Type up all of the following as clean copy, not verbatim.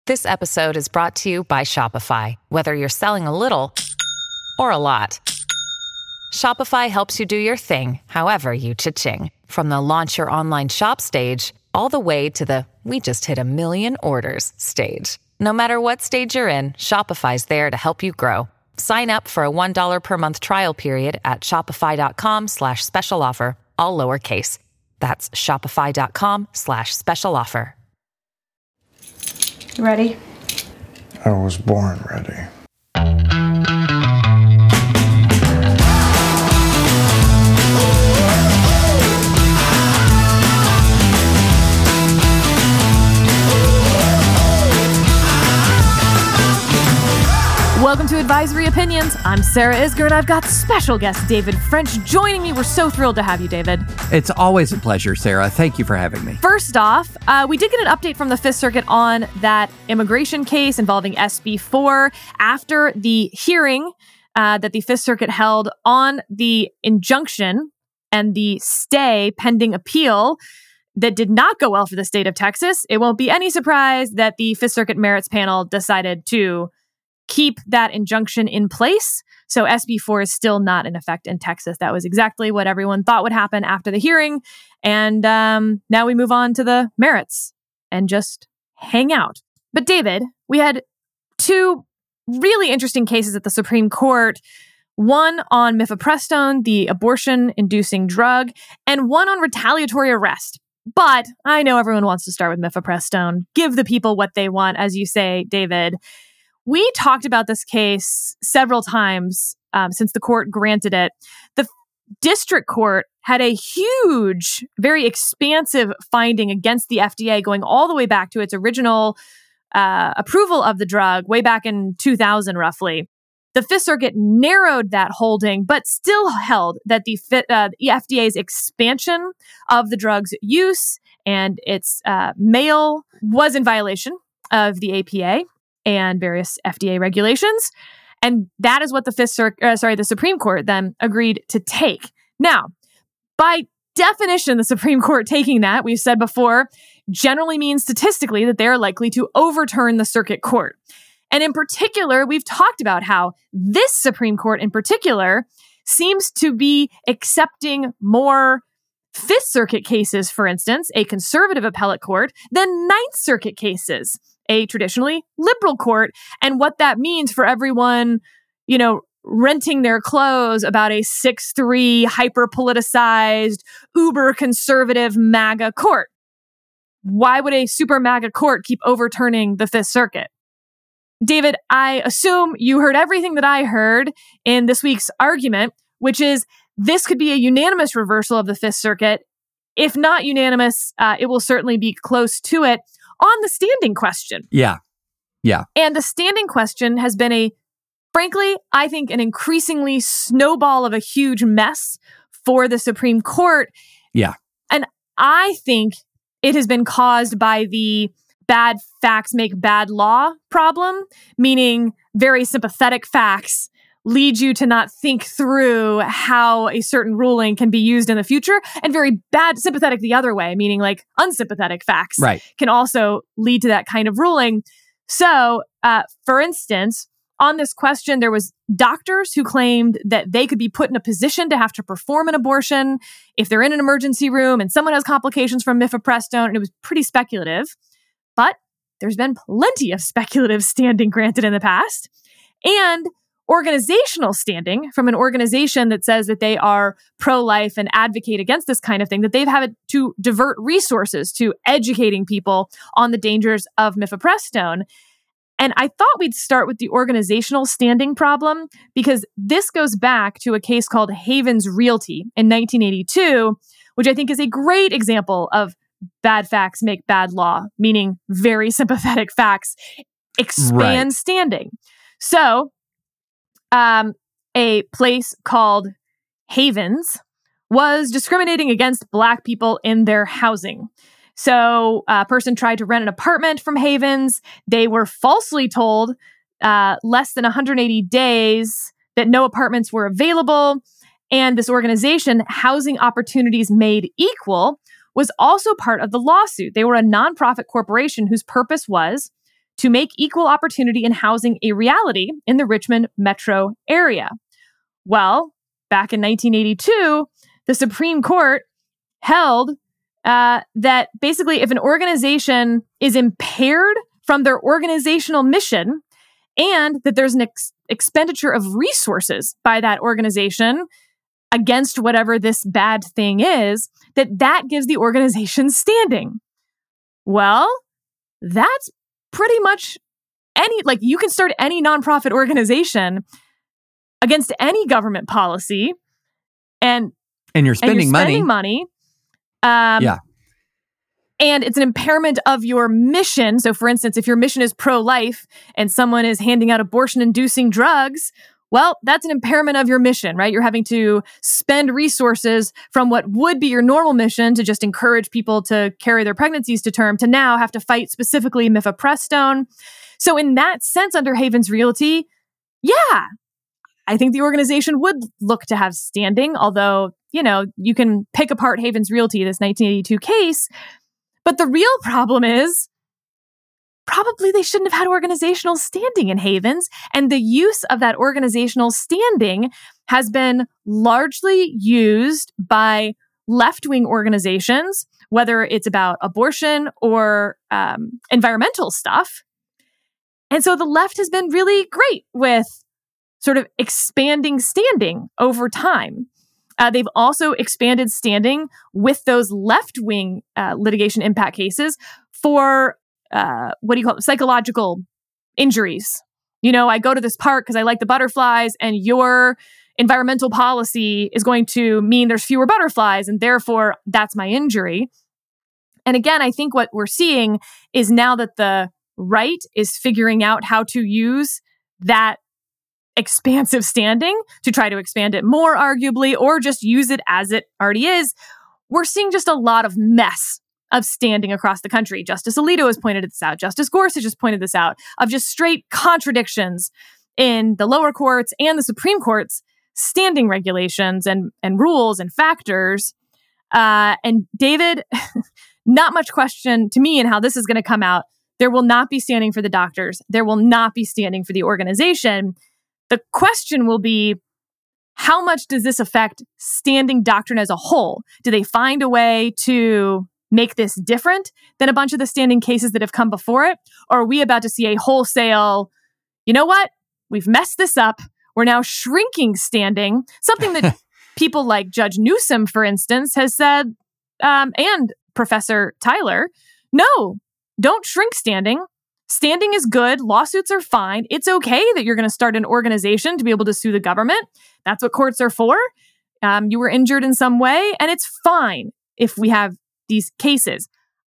This episode is brought to you by Shopify. Whether you're selling a little or a lot, Shopify helps you do your thing, however you cha-ching. From the launch your online shop stage, all the way to the we just hit 1 million orders stage. No matter what stage you're in, Shopify's there to help you grow. Sign up for a $1 per month trial period at shopify.com/special offer, all lowercase. That's shopify.com/special offer. You ready? I was born ready. Welcome to Advisory Opinions. I'm Sarah Isger, and I've got special guest David French joining me. We're so thrilled to have you, David. It's always a pleasure, Sarah. Thank you for having me. First off, we did get an update from the Fifth Circuit on that immigration case involving SB 4 after the hearing that the Fifth Circuit held on the injunction and the stay pending appeal that did not go well for the state of Texas. It won't be any surprise that the Fifth Circuit merits panel decided to keep that injunction in place. So SB 4 is still not in effect in Texas. That was exactly what everyone thought would happen after the hearing. And now we move on to the merits and just hang out. But David, we had two really interesting cases at the Supreme Court. One on mifepristone, the abortion-inducing drug, and one on retaliatory arrest. But I know everyone wants to start with mifepristone. Give the people what they want, as you say, David. We talked about this case several times since the court granted it. The district court had a huge, very expansive finding against the FDA going all the way back to its original approval of the drug way back in 2000, roughly. The Fifth Circuit narrowed that holding, but still held that the FDA's expansion of the drug's use and its mail was in violation of the APA and various FDA regulations. And that is what the Supreme Court then agreed to take. Now, by definition, the Supreme Court taking that, we've said before, generally means statistically that they are likely to overturn the circuit court. And in particular, we've talked about how this Supreme Court in particular seems to be accepting more Fifth Circuit cases, for instance, a conservative appellate court, than Ninth Circuit cases, a traditionally liberal court, and what that means for everyone, renting their clothes about a 6'3", hyper-politicized, uber-conservative MAGA court. Why would a super MAGA court keep overturning the Fifth Circuit? David, I assume you heard everything that I heard in this week's argument, which is this could be a unanimous reversal of the Fifth Circuit. If not unanimous, it will certainly be close to it on the standing question. Yeah. And the standing question has been frankly, I think an increasingly snowball of a huge mess for the Supreme Court. Yeah. And I think it has been caused by the bad facts make bad law problem, meaning very sympathetic facts lead you to not think through how a certain ruling can be used in the future, and very bad sympathetic the other way, meaning like unsympathetic facts can also lead to that kind of ruling. So, for instance, on this question, there was doctors who claimed that they could be put in a position to have to perform an abortion if they're in an emergency room and someone has complications from mifepristone, and it was pretty speculative. But there's been plenty of speculative standing granted in the past. And organizational standing from an organization that says that they are pro-life and advocate against this kind of thing, that they've had to divert resources to educating people on the dangers of mifepristone. And I thought we'd start with the organizational standing problem, because this goes back to a case called Havens Realty in 1982, which I think is a great example of bad facts make bad law, meaning very sympathetic facts expand standing. So, a place called Havens was discriminating against Black people in their housing. So a person tried to rent an apartment from Havens. They were falsely told less than 180 days that no apartments were available. And this organization, Housing Opportunities Made Equal, was also part of the lawsuit. They were a nonprofit corporation whose purpose was to make equal opportunity in housing a reality in the Richmond metro area. Well, back in 1982, the Supreme Court held that basically if an organization is impaired from their organizational mission and that there's an expenditure of resources by that organization against whatever this bad thing is, that gives the organization standing. Well, that's pretty much you can start any nonprofit organization against any government policy and you're spending money. And it's an impairment of your mission. So for instance, if your mission is pro-life and someone is handing out abortion-inducing drugs, well, that's an impairment of your mission, right? You're having to spend resources from what would be your normal mission to just encourage people to carry their pregnancies to term to now have to fight specifically mifepristone. So in that sense, under Havens Realty, yeah, I think the organization would look to have standing, although, you can pick apart Havens Realty, this 1982 case. But the real problem is probably they shouldn't have had organizational standing in Havens. And the use of that organizational standing has been largely used by left-wing organizations, whether it's about abortion or environmental stuff. And so the left has been really great with sort of expanding standing over time. They've also expanded standing with those left-wing litigation impact cases for, psychological injuries. I go to this park because I like the butterflies, and your environmental policy is going to mean there's fewer butterflies, and therefore that's my injury. And again, I think what we're seeing is now that the right is figuring out how to use that expansive standing to try to expand it more, arguably, or just use it as it already is, we're seeing just a lot of mess of standing across the country. Justice Alito has pointed this out. Justice Gorsuch has pointed this out, of just straight contradictions in the lower courts and the Supreme Court's standing regulations and rules and factors. And David, not much question to me in how this is going to come out. There will not be standing for the doctors. There will not be standing for the organization. The question will be, how much does this affect standing doctrine as a whole? Do they find a way to make this different than a bunch of the standing cases that have come before it? Or are we about to see a wholesale, you know what? We've messed this up. We're now shrinking standing. Something that people like Judge Newsom, for instance, has said, and Professor Tyler, no, don't shrink standing. Standing is good. Lawsuits are fine. It's okay that you're going to start an organization to be able to sue the government. That's what courts are for. You were injured in some way, and it's fine if we have these cases.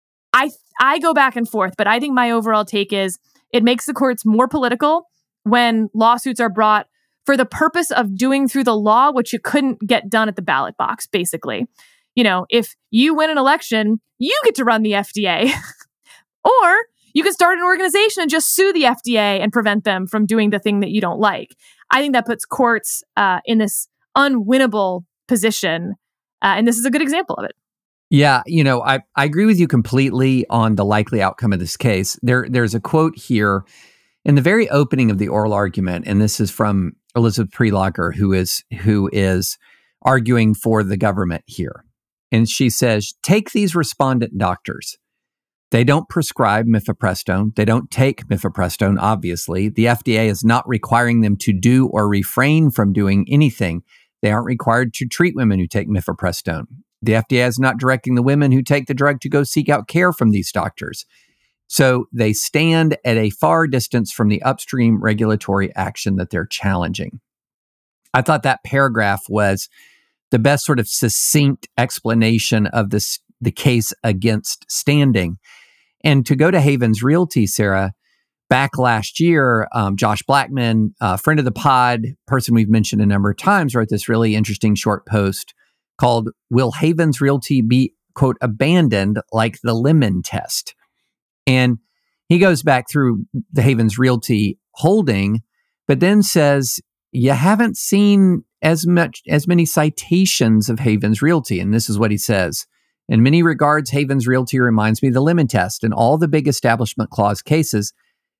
I go back and forth, but I think my overall take is it makes the courts more political when lawsuits are brought for the purpose of doing through the law what you couldn't get done at the ballot box, basically. If you win an election, you get to run the FDA. Or you can start an organization and just sue the FDA and prevent them from doing the thing that you don't like. I think that puts courts in this unwinnable position. And this is a good example of it. Yeah, I agree with you completely on the likely outcome of this case. There's a quote here in the very opening of the oral argument, and this is from Elizabeth Prelogar, who is arguing for the government here. And she says, take these respondent doctors. They don't prescribe mifepristone. They don't take mifepristone, obviously. The FDA is not requiring them to do or refrain from doing anything. They aren't required to treat women who take mifepristone. The FDA is not directing the women who take the drug to go seek out care from these doctors. So they stand at a far distance from the upstream regulatory action that they're challenging. I thought that paragraph was the best sort of succinct explanation of the case against standing. And to go to Havens Realty, Sarah, back last year, Josh Blackman, a friend of the pod, person we've mentioned a number of times, wrote this really interesting short post called, Will Havens Realty Be, quote, abandoned like the Lemon Test? And he goes back through the Havens Realty holding, but then says, you haven't seen as many citations of Havens Realty. And this is what he says. In many regards, Havens Realty reminds me of the Lemon Test. In all the big Establishment Clause cases,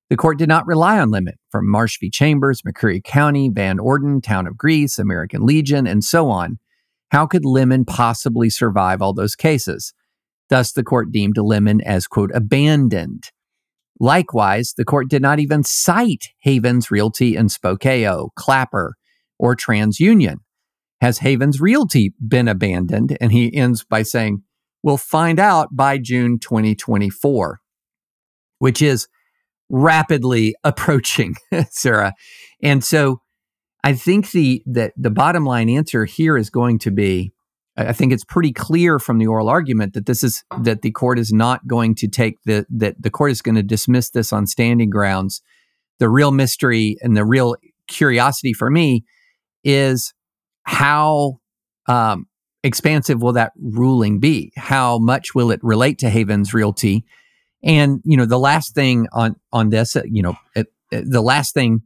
The court did not rely on limit from Marsh v. Chambers, McCreary County, Van Orden, Town of Greece, American Legion, and so on. How could Lemon possibly survive all those cases? Thus, the court deemed Lemon as, quote, abandoned. Likewise, the court did not even cite Havens Realty in Spokeo, Clapper, or TransUnion. Has Havens Realty been abandoned? And he ends by saying, we'll find out by June 2024, which is rapidly approaching, Sarah. And so I think the bottom line answer here is going to be, I think it's pretty clear from the oral argument that that the court is not going to that the court is going to dismiss this on standing grounds. The real mystery and the real curiosity for me is how expansive will that ruling be? How much will it relate to Havens Realty? And, the last thing on this, the last thing,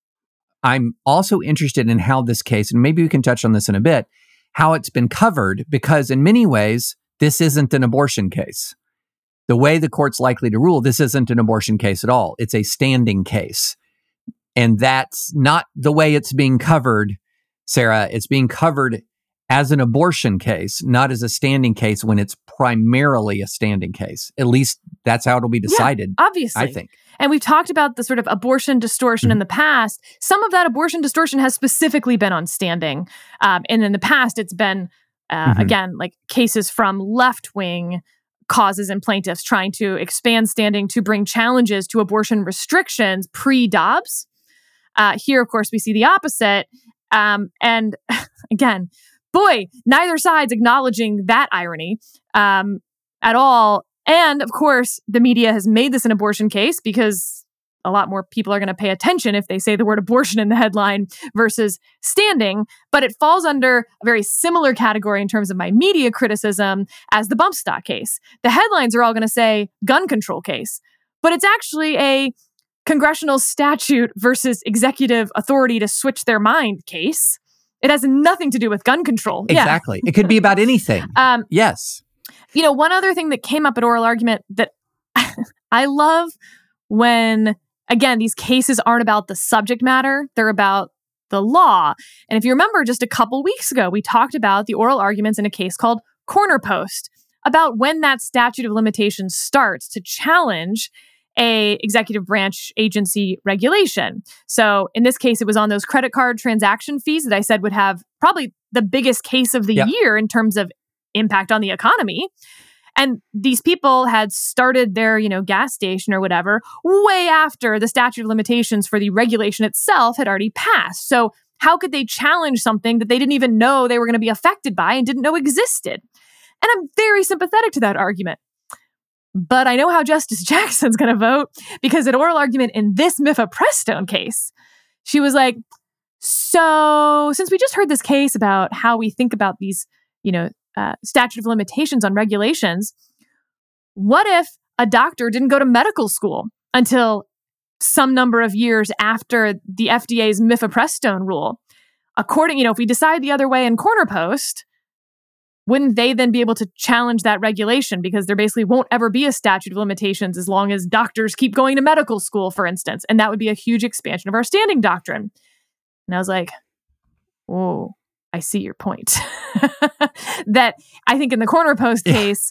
I'm also interested in how this case, and maybe we can touch on this in a bit, how it's been covered, because in many ways, this isn't an abortion case. The way the court's likely to rule, this isn't an abortion case at all. It's a standing case. And that's not the way it's being covered, Sarah. It's being covered as an abortion case, not as a standing case when it's primarily a standing case. At least that's how it'll be decided, obviously. I think. And we've talked about the sort of abortion distortion in the past. Some of that abortion distortion has specifically been on standing. And in the past, it's been, again, like cases from left-wing causes and plaintiffs trying to expand standing to bring challenges to abortion restrictions pre-Dobbs. Here, of course, we see the opposite. And again, boy, neither side's acknowledging that irony at all. And of course, the media has made this an abortion case because a lot more people are going to pay attention if they say the word abortion in the headline versus standing. But it falls under a very similar category in terms of my media criticism as the bump stock case. The headlines are all going to say gun control case, but it's actually a congressional statute versus executive authority to switch their mind case. It has nothing to do with gun control. Exactly. It could be about anything. Yes. One other thing that came up at oral argument that I love when, again, these cases aren't about the subject matter, they're about the law. And if you remember, just a couple weeks ago, we talked about the oral arguments in a case called Corner Post, about when that statute of limitations starts to challenge a executive branch agency regulation. So in this case, it was on those credit card transaction fees that I said would have probably the biggest case of the year in terms of impact on the economy. And these people had started their, gas station or whatever way after the statute of limitations for the regulation itself had already passed. So how could they challenge something that they didn't even know they were going to be affected by and didn't know existed? And I'm very sympathetic to that argument. But I know how Justice Jackson's going to vote, because at oral argument in this Mifeprestone case, she was like, so since we just heard this case about how we think about these, statute of limitations on regulations, what if a doctor didn't go to medical school until some number of years after the FDA's Mifeprestone rule? According, if we decide the other way in Corner Post, wouldn't they then be able to challenge that regulation? Because there basically won't ever be a statute of limitations as long as doctors keep going to medical school, for instance. And that would be a huge expansion of our standing doctrine. And I was like, oh, I see your point. That I think in the Corner Post case,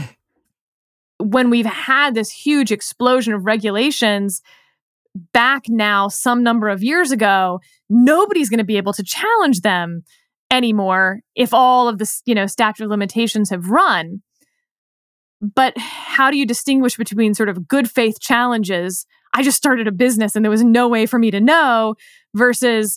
when we've had this huge explosion of regulations back now some number of years ago, nobody's going to be able to challenge them anymore if all of the, statute of limitations have run. But how do you distinguish between sort of good faith challenges? I just started a business and there was no way for me to know, versus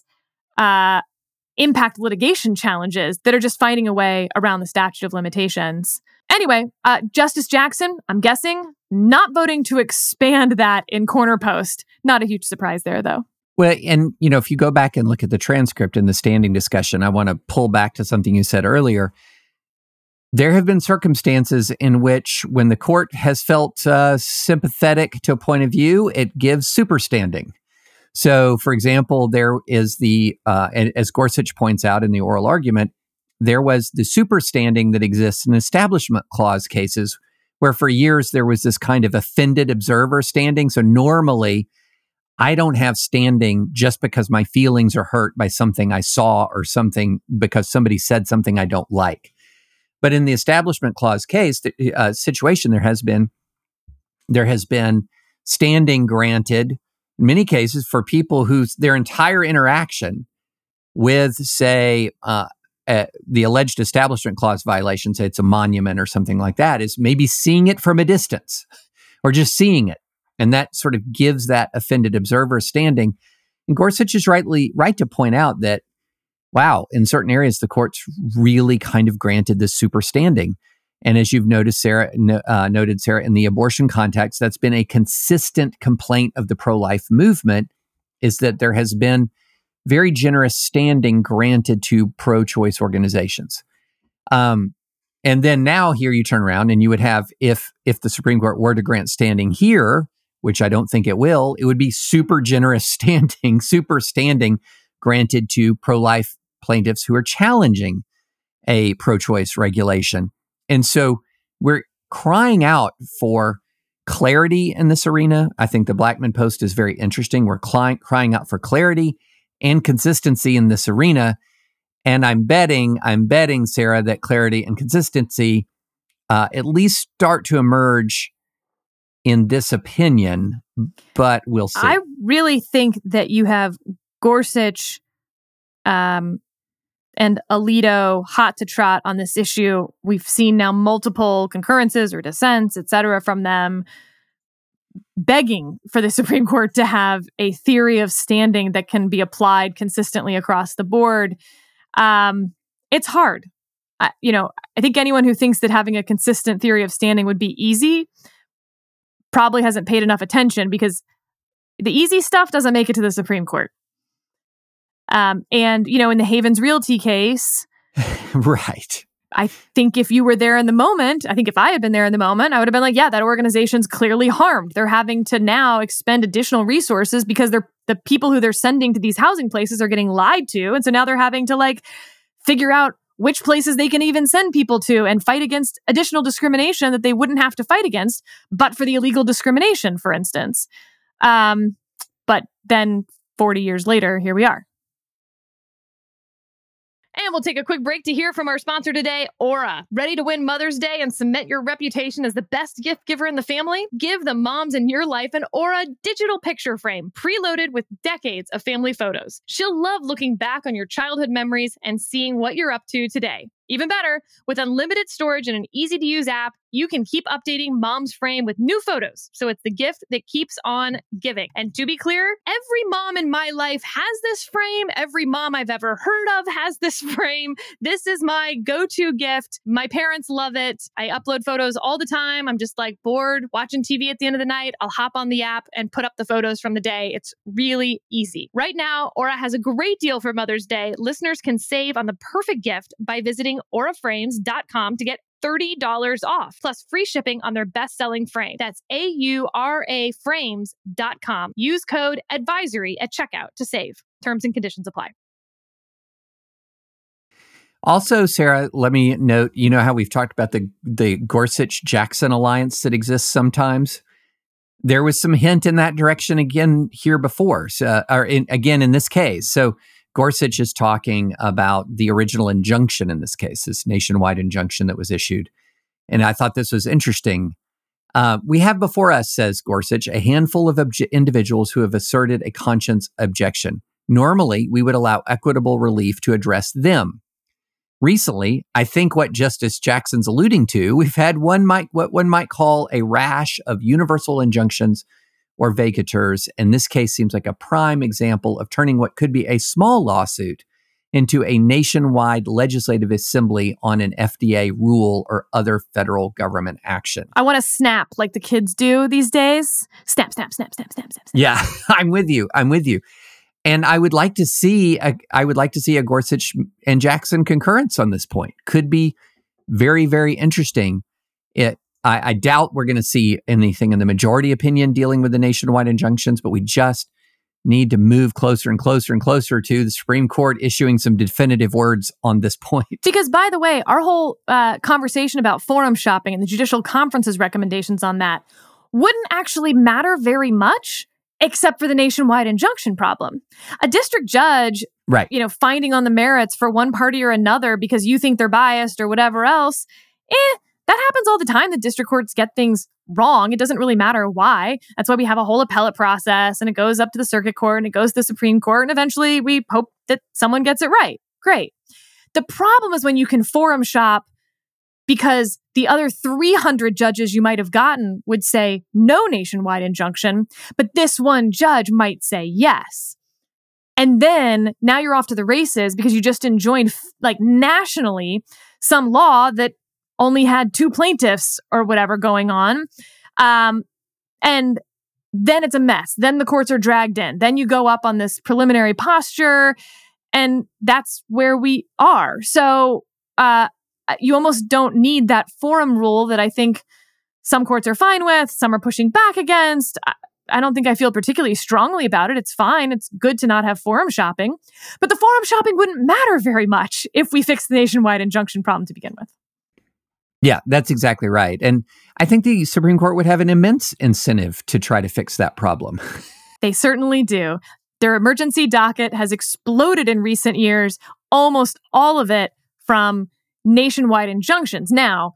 impact litigation challenges that are just finding a way around the statute of limitations. Anyway, Justice Jackson, I'm guessing, not voting to expand that in Corner Post. Not a huge surprise there, though. Well, and, if you go back and look at the transcript in the standing discussion, I want to pull back to something you said earlier. There have been circumstances in which, when the court has felt sympathetic to a point of view, it gives superstanding. So, for example, there is as Gorsuch points out in the oral argument, there was the superstanding that exists in Establishment Clause cases where for years there was this kind of offended observer standing. So normally I don't have standing just because my feelings are hurt by something I saw or something because somebody said something I don't like. But in the Establishment Clause case situation, there has been standing granted in many cases for people whose their entire interaction with, say, the alleged Establishment Clause violation, say it's a monument or something like that, is maybe seeing it from a distance or just seeing it. And that sort of gives that offended observer standing. And Gorsuch is right to point out that, wow, in certain areas, the court's really kind of granted this super standing. And as you've noted, Sarah, in the abortion context, that's been a consistent complaint of the pro-life movement, is that there has been very generous standing granted to pro-choice organizations. And then now here you turn around and you would have, if the Supreme Court were to grant standing here, which I don't think it will, it would be super generous standing, super standing granted to pro-life plaintiffs who are challenging a pro-choice regulation. And so we're crying out for clarity in this arena. I think the Blackman Post is very interesting. We're crying out for clarity and consistency in this arena. And I'm betting, Sarah, that clarity and consistency at least start to emerge in this opinion, but we'll see. I really think that you have Gorsuch and Alito hot to trot on this issue. We've seen now multiple concurrences or dissents, et cetera, from them begging for the Supreme Court to have a theory of standing that can be applied consistently across the board. It's hard. I think anyone who thinks that having a consistent theory of standing would be easy probably hasn't paid enough attention, because the easy stuff doesn't make it to the Supreme Court. And, in the Havens Realty case, right. I think if you were there in the moment, I think if I had been there in the moment, I would have been like, yeah, that organization's clearly harmed. They're having to now expend additional resources because the people who they're sending to these housing places are getting lied to. And so now they're having to figure out which places they can even send people to and fight against additional discrimination that they wouldn't have to fight against, but for the illegal discrimination, for instance. But then 40 years later, here we are. And we'll take a quick break to hear from our sponsor today, Aura. Ready to win Mother's Day and cement your reputation as the best gift giver in the family? Give the moms in your life an Aura digital picture frame preloaded with decades of family photos. She'll love looking back on your childhood memories and seeing what you're up to today. Even better, with unlimited storage and an easy-to-use app, you can keep updating Mom's frame with new photos, so it's the gift that keeps on giving. And to be clear, every mom in my life has this frame. Every mom I've ever heard of has this frame. This is my go-to gift. My parents love it. I upload photos all the time. I'm just bored watching TV at the end of the night. I'll hop on the app and put up the photos from the day. It's really easy. Right now, Aura has a great deal for Mother's Day. Listeners can save on the perfect gift by visiting auraframes.com to get $30 off, plus free shipping on their best-selling frame. That's AURA frames.com. Use code ADVISORY at checkout to save. Terms and conditions apply. Also, Sarah, let me note, how we've talked about the Gorsuch-Jackson alliance that exists sometimes? There was some hint in that direction again here before, again in this case. So Gorsuch is talking about the original injunction in this case, this nationwide injunction that was issued. And I thought this was interesting. We have before us, says Gorsuch, a handful of individuals who have asserted a conscience objection. Normally, we would allow equitable relief to address them. Recently, I think what Justice Jackson's alluding to, we've had what one might call a rash of universal injunctions or vacatures, and this case seems like a prime example of turning what could be a small lawsuit into a nationwide legislative assembly on an FDA rule or other federal government action. I want to snap like the kids do these days. Snap, snap, snap, snap, snap, snap. Yeah, I'm with you. And I would like to see a Gorsuch and Jackson concurrence on this point. Could be very, very interesting. I doubt we're going to see anything in the majority opinion dealing with the nationwide injunctions, but we just need to move closer and closer and closer to the Supreme Court issuing some definitive words on this point. Because, by the way, our whole conversation about forum shopping and the Judicial Conference's recommendations on that wouldn't actually matter very much, except for the nationwide injunction problem. A district judge, right, finding on the merits for one party or another because you think they're biased or whatever else, that happens all the time. The district courts get things wrong. It doesn't really matter why. That's why we have a whole appellate process, and it goes up to the circuit court and it goes to the Supreme Court, and eventually we hope that someone gets it right. Great. The problem is when you can forum shop because the other 300 judges you might have gotten would say no nationwide injunction, but this one judge might say yes. And then now you're off to the races because you just enjoined nationally some law that only had 2 plaintiffs or whatever going on. And then it's a mess. Then the courts are dragged in. Then you go up on this preliminary posture, and that's where we are. So you almost don't need that forum rule that I think some courts are fine with, some are pushing back against. I don't think I feel particularly strongly about it. It's fine. It's good to not have forum shopping. But the forum shopping wouldn't matter very much if we fix the nationwide injunction problem to begin with. Yeah, that's exactly right. And I think the Supreme Court would have an immense incentive to try to fix that problem. They certainly do. Their emergency docket has exploded in recent years, almost all of it from nationwide injunctions. Now,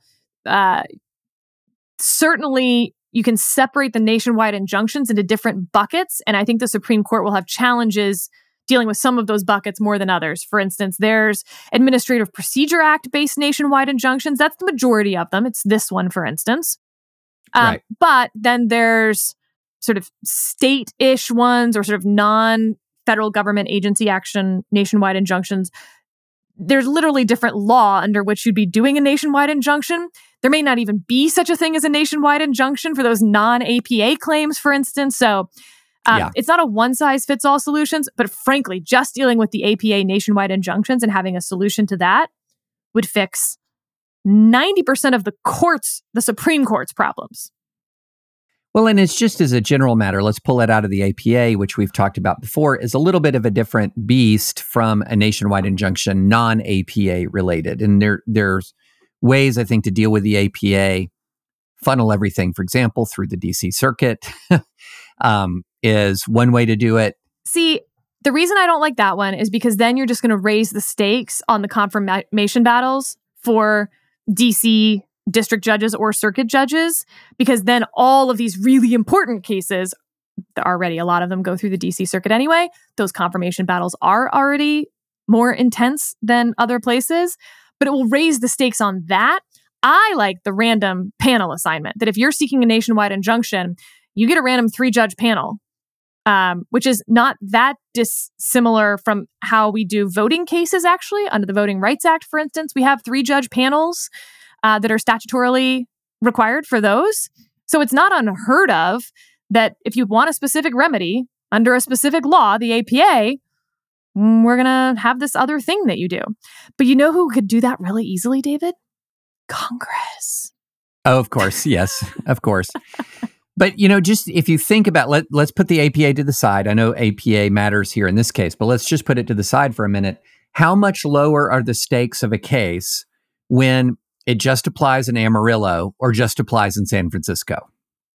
certainly you can separate the nationwide injunctions into different buckets, and I think the Supreme Court will have challenges dealing with some of those buckets more than others. For instance, there's Administrative Procedure Act-based nationwide injunctions. That's the majority of them. It's this one, for instance. Right. But then there's sort of state-ish ones or sort of non-federal government agency action nationwide injunctions. There's literally different law under which you'd be doing a nationwide injunction. There may not even be such a thing as a nationwide injunction for those non-APA claims, for instance. So it's not a one-size-fits-all solutions, but frankly, just dealing with the APA nationwide injunctions and having a solution to that would fix 90% of the Supreme Court's problems. Well, and it's just as a general matter, let's pull it out of the APA, which we've talked about before, is a little bit of a different beast from a nationwide injunction, non-APA related. And there's ways, I think, to deal with the APA, funnel everything, for example, through the DC Circuit. Is one way to do it. See, the reason I don't like that one is because then you're just going to raise the stakes on the confirmation battles for DC district judges or circuit judges, because then all of these really important cases, already a lot of them go through the DC Circuit anyway, those confirmation battles are already more intense than other places, but it will raise the stakes on that. I like the random panel assignment, that if you're seeking a nationwide injunction, you get a random 3-judge panel. Which is not that dissimilar from how we do voting cases, actually. Under the Voting Rights Act, for instance, we have 3-judge panels that are statutorily required for those. So it's not unheard of that if you want a specific remedy under a specific law, the APA, we're going to have this other thing that you do. But you know who could do that really easily, David? Congress. Oh, of course. Yes, of course. But, just if you think about, let's put the APA to the side. I know APA matters here in this case, but let's just put it to the side for a minute. How much lower are the stakes of a case when it just applies in Amarillo or just applies in San Francisco?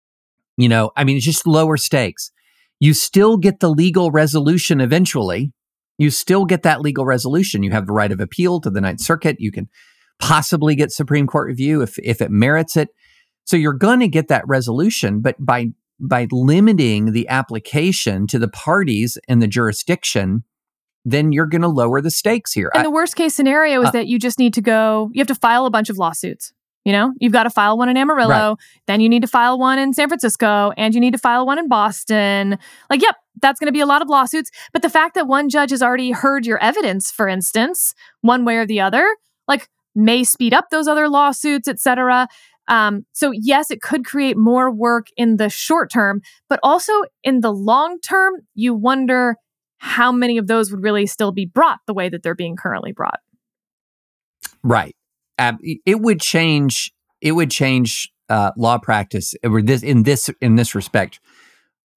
It's just lower stakes. You still get the legal resolution eventually. You still get that legal resolution. You have the right of appeal to the Ninth Circuit. You can possibly get Supreme Court review if it merits it. So you're going to get that resolution, but by limiting the application to the parties and the jurisdiction, then you're going to lower the stakes here. And the worst case scenario is that you just need to you have to file a bunch of lawsuits. You've got to file one in Amarillo, right. Then you need to file one in San Francisco, and you need to file one in Boston. That's going to be a lot of lawsuits. But the fact that one judge has already heard your evidence, for instance, one way or the other, may speed up those other lawsuits, et cetera. So yes, it could create more work in the short term, but also in the long term, you wonder how many of those would really still be brought the way that they're being currently brought. Right. It would change law practice in this respect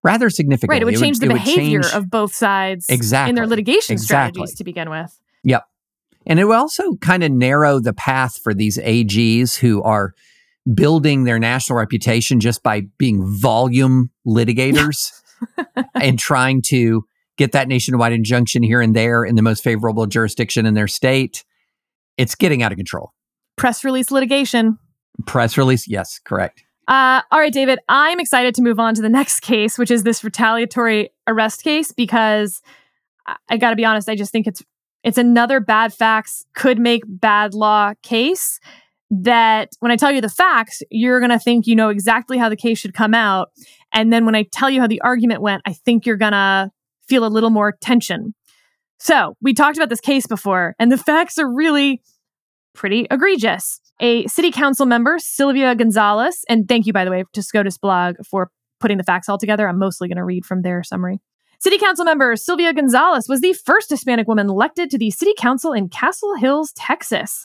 rather significantly. Right. It would change the behavior change- of both sides Exactly. in their litigation Exactly. strategies to begin with. Yep. And it will also kind of narrow the path for these AGs who are building their national reputation just by being volume litigators and trying to get that nationwide injunction here and there in the most favorable jurisdiction in their state. It's getting out of control. Press release litigation. Press release. Yes, correct. All right, David, I'm excited to move on to the next case, which is this retaliatory arrest case, because I got to be honest, I just think it's another bad facts could make bad law case that when I tell you the facts, you're going to think you know exactly how the case should come out. And then when I tell you how the argument went, I think you're going to feel a little more tension. So we talked about this case before, and the facts are really pretty egregious. A city council member, Sylvia Gonzalez, and thank you, by the way, to SCOTUS blog for putting the facts all together. I'm mostly going to read from their summary. City council member Sylvia Gonzalez was the first Hispanic woman elected to the city council in Castle Hills, Texas.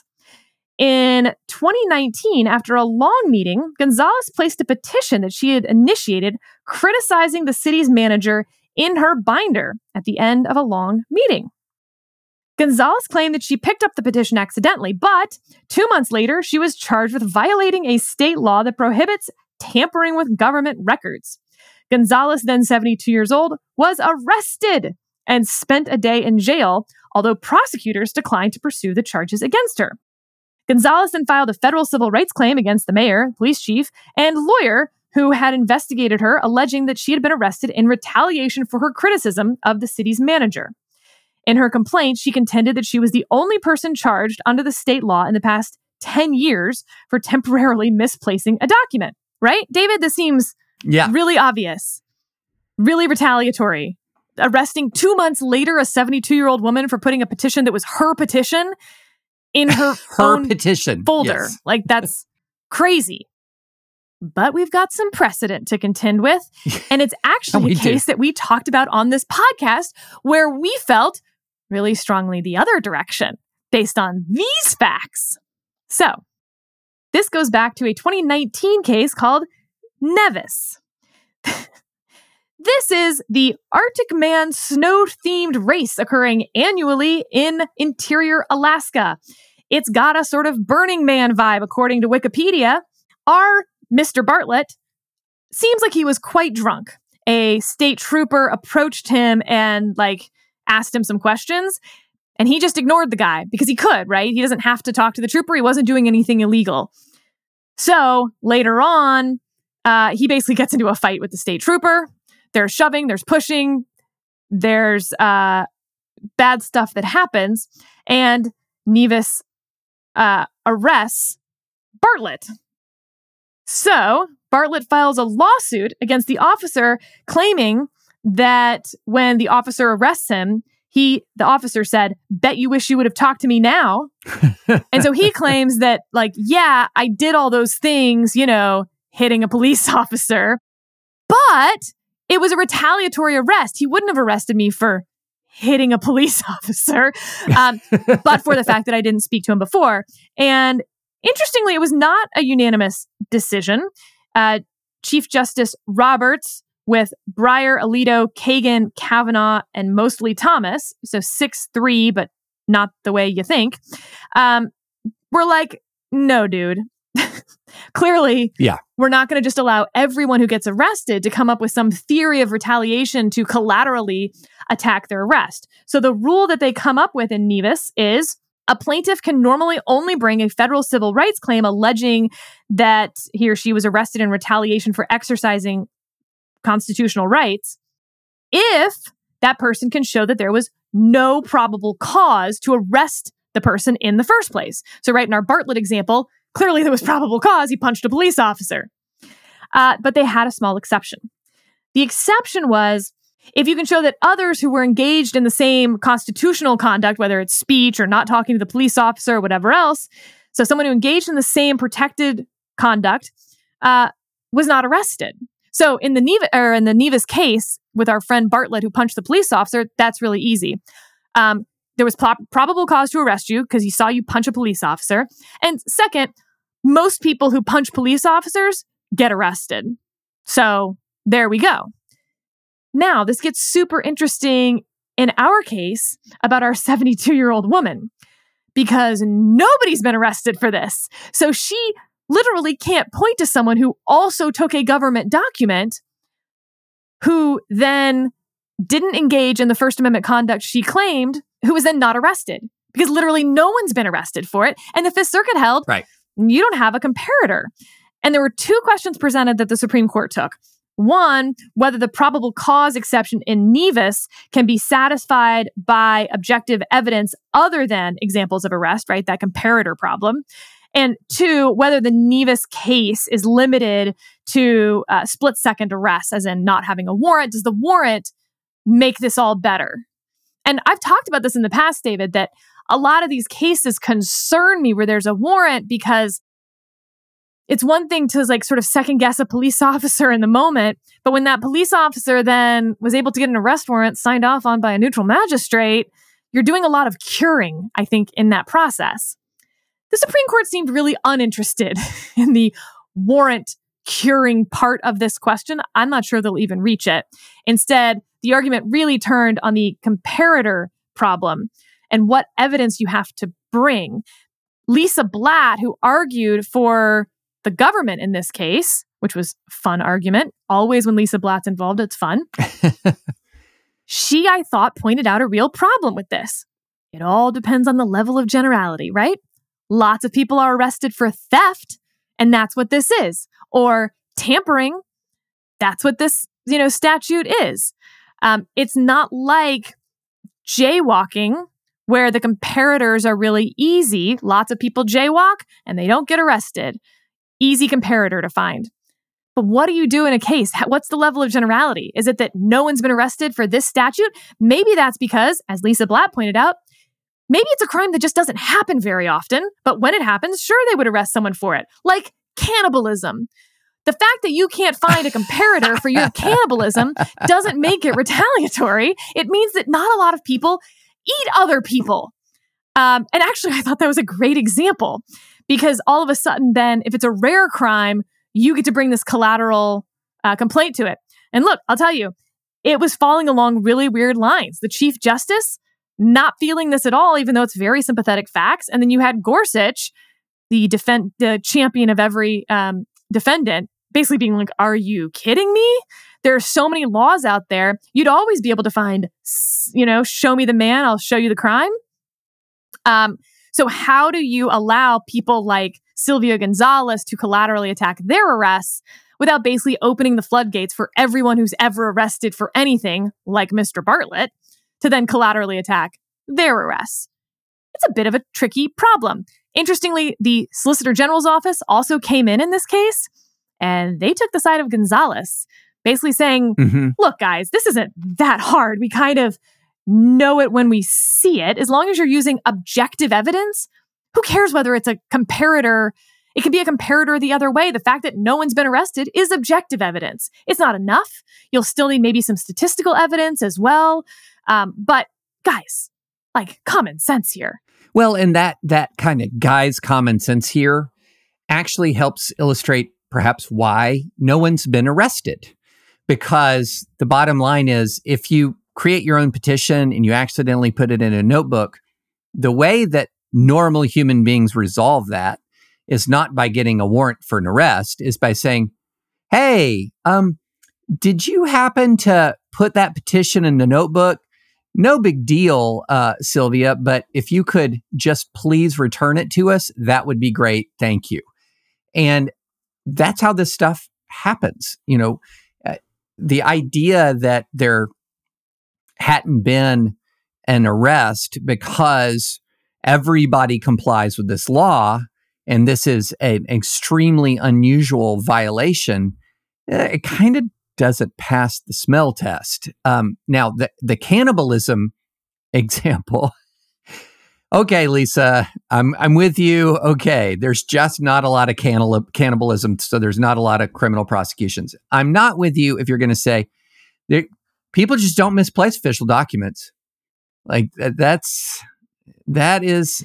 In 2019, after a long meeting, Gonzalez placed a petition that she had initiated criticizing the city's manager in her binder at the end of a long meeting. Gonzalez claimed that she picked up the petition accidentally, but 2 months later, she was charged with violating a state law that prohibits tampering with government records. Gonzalez, then 72 years old, was arrested and spent a day in jail, although prosecutors declined to pursue the charges against her. Gonzalez then filed a federal civil rights claim against the mayor, police chief, and lawyer who had investigated her, alleging that she had been arrested in retaliation for her criticism of the city's manager. In her complaint, she contended that she was the only person charged under the state law in the past 10 years for temporarily misplacing a document. Right, David? This seems really obvious, really retaliatory. Arresting 2 months later a 72-year-old woman for putting a petition that was her petition in her own petition folder. Yes. Like, that's crazy. But we've got some precedent to contend with. And it's actually a case that we talked about on this podcast where we felt really strongly the other direction based on these facts. So this goes back to a 2019 case called Nevis. This is the Arctic Man snow-themed race occurring annually in interior Alaska. It's got a sort of Burning Man vibe, according to Wikipedia. Our Mr. Bartlett seems like he was quite drunk. A state trooper approached him and asked him some questions, and he just ignored the guy because he could, right? He doesn't have to talk to the trooper. He wasn't doing anything illegal. So later on, he basically gets into a fight with the state trooper. There's shoving, there's pushing, there's bad stuff that happens, and Nevis arrests Bartlett. So Bartlett files a lawsuit against the officer, claiming that when the officer arrests him, the officer said, "Bet you wish you would have talked to me now." And so he claims that, yeah, I did all those things, hitting a police officer, but it was a retaliatory arrest. He wouldn't have arrested me for hitting a police officer, but for the fact that I didn't speak to him before. And interestingly, it was not a unanimous decision. Chief Justice Roberts, with Breyer, Alito, Kagan, Kavanaugh, and mostly Thomas, so 6-3, but not the way you think, we're like, no, dude. Clearly, we're not going to just allow everyone who gets arrested to come up with some theory of retaliation to collaterally attack their arrest. So the rule that they come up with in Nevis is a plaintiff can normally only bring a federal civil rights claim alleging that he or she was arrested in retaliation for exercising constitutional rights if that person can show that there was no probable cause to arrest the person in the first place. So right in our Bartlett example, clearly there was probable cause. He punched a police officer. But they had a small exception. The exception was if you can show that others who were engaged in the same constitutional conduct, whether it's speech or not talking to the police officer or whatever else, so someone who engaged in the same protected conduct was not arrested. So in the Nevis case with our friend Bartlett who punched the police officer, that's really easy. There was probable cause to arrest you because he saw you punch a police officer. And second, most people who punch police officers get arrested. So there we go. Now, this gets super interesting in our case about our 72-year-old woman, because nobody's been arrested for this. So she literally can't point to someone who also took a government document who then didn't engage in the First Amendment conduct she claimed, who was then not arrested, because literally no one's been arrested for it. And the Fifth Circuit held, right, you don't have a comparator. And there were two questions presented that the Supreme Court took. One, whether the probable cause exception in Nevis can be satisfied by objective evidence other than examples of arrest, right? That comparator problem. And two, whether the Nevis case is limited to split-second arrest, as in not having a warrant. Does the warrant make this all better? And I've talked about this in the past, David, that a lot of these cases concern me where there's a warrant, because it's one thing to like sort of second guess a police officer in the moment, but when that police officer then was able to get an arrest warrant signed off on by a neutral magistrate, you're doing a lot of curing, I think, in that process. The Supreme Court seemed really uninterested in the warrant curing part of this question. I'm not sure they'll even reach it. Instead, the argument really turned on the comparator problem and what evidence you have to bring. Lisa Blatt, who argued for the government in this case, which was a fun argument. Always when Lisa Blatt's involved, it's fun. She, I thought, pointed out a real problem with this. It all depends on the level of generality, right? Lots of people are arrested for theft, and that's what this is. Or tampering, that's what this, statute is. It's not like jaywalking, where the comparators are really easy. Lots of people jaywalk, and they don't get arrested. Easy comparator to find. But what do you do in a case? What's the level of generality? Is it that no one's been arrested for this statute? Maybe that's because, as Lisa Blatt pointed out, maybe it's a crime that just doesn't happen very often, but when it happens, sure, they would arrest someone for it. Like cannibalism. The fact that you can't find a comparator for your cannibalism doesn't make it retaliatory. It means that not a lot of people eat other people. And actually, I thought that was a great example, because all of a sudden then, if it's a rare crime, you get to bring this collateral complaint to it. And look, I'll tell you, it was falling along really weird lines. The Chief Justice not feeling this at all, even though it's very sympathetic facts. And then you had Gorsuch, the champion of every defendant, basically being like, are you kidding me? There are so many laws out there. You'd always be able to find, show me the man, I'll show you the crime. So how do you allow people like Sylvia Gonzalez to collaterally attack their arrests without basically opening the floodgates for everyone who's ever arrested for anything, like Mr. Bartlett, to then collaterally attack their arrests? It's a bit of a tricky problem. Interestingly, the Solicitor General's office also came in this case, and they took the side of Gonzalez, basically saying, look, guys, this isn't that hard. We kind of know it when we see it. As long as you're using objective evidence, who cares whether it's a comparator? It can be a comparator the other way. The fact that no one's been arrested is objective evidence. It's not enough. You'll still need maybe some statistical evidence as well. But guys, like common sense here. Well, and that kind of guy's common sense here actually helps illustrate perhaps why no one's been arrested. Because the bottom line is, if you create your own petition and you accidentally put it in a notebook, the way that normal human beings resolve that is not by getting a warrant for an arrest, is by saying, hey, did you happen to put that petition in the notebook? No big deal, Sylvia, but if you could just please return it to us, that would be great. Thank you. And that's how this stuff happens. The idea that there hadn't been an arrest because everybody complies with this law, and this is an extremely unusual violation, it kind of doesn't pass the smell test. Now, the cannibalism example, okay, Lisa, I'm with you. Okay, there's just not a lot of cannibalism, so there's not a lot of criminal prosecutions. I'm not with you if you're going to say people just don't misplace official documents. Like that is.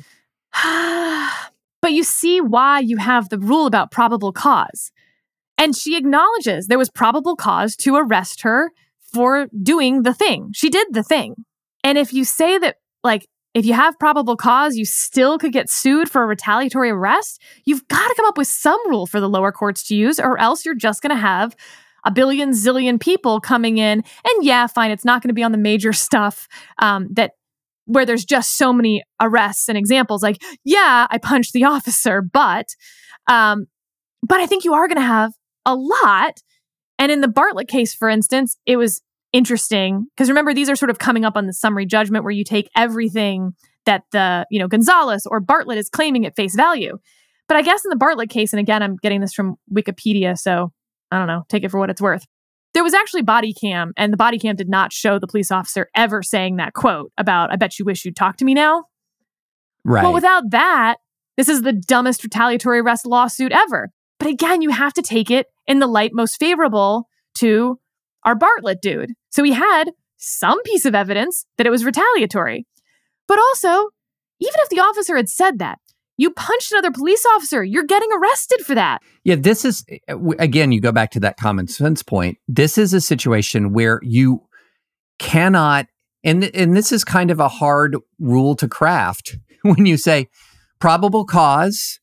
But you see why you have the rule about probable cause. And she acknowledges there was probable cause to arrest her for doing the thing. She did the thing. And if you say that, like, if you have probable cause, you still could get sued for a retaliatory arrest, you've got to come up with some rule for the lower courts to use, or else you're just going to have a billion zillion people coming in. And yeah, fine, it's not going to be on the major stuff where there's just so many arrests and examples. Like, yeah, I punched the officer, but I think you are going to have a lot. And in the Bartlett case, for instance, it was interesting because remember, these are sort of coming up on the summary judgment where you take everything that Gonzalez or Bartlett is claiming at face value. But I guess in the Bartlett case, and again, I'm getting this from Wikipedia, so I don't know, take it for what it's worth. There was actually body cam, and the body cam did not show the police officer ever saying that quote about, I bet you wish you'd talk to me now. Right. Well, without that, this is the dumbest retaliatory arrest lawsuit ever. But again, you have to take it in the light most favorable to our Bartlett dude. So he had some piece of evidence that it was retaliatory. But also, even if the officer had said that, you punched another police officer, you're getting arrested for that. Yeah, this is, again, you go back to that common sense point. This is a situation where you cannot, and this is kind of a hard rule to craft when you say probable cause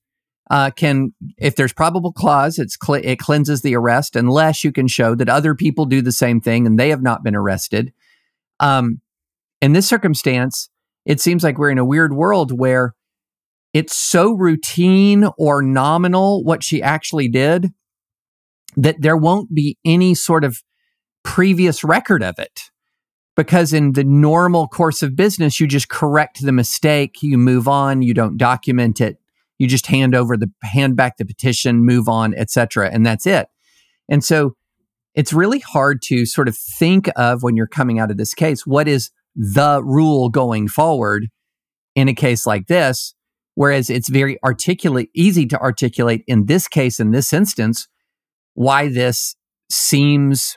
if there's probable cause, it cleanses the arrest unless you can show that other people do the same thing and they have not been arrested. In this circumstance, it seems like we're in a weird world where it's so routine or nominal what she actually did that there won't be any sort of previous record of it. Because in the normal course of business, you just correct the mistake, you move on, you don't document it, you just hand back the petition, move on, etc., and that's it. And so it's really hard to sort of think of when you're coming out of this case, what is the rule going forward in a case like this? Whereas it's very easy to articulate in this case, in this instance, why this seems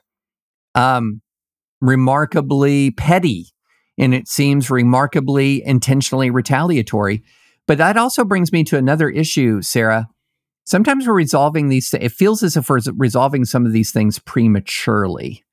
remarkably petty and it seems remarkably intentionally retaliatory. But that also brings me to another issue, Sarah. Sometimes we're resolving these, it feels as if we're resolving some of these things prematurely.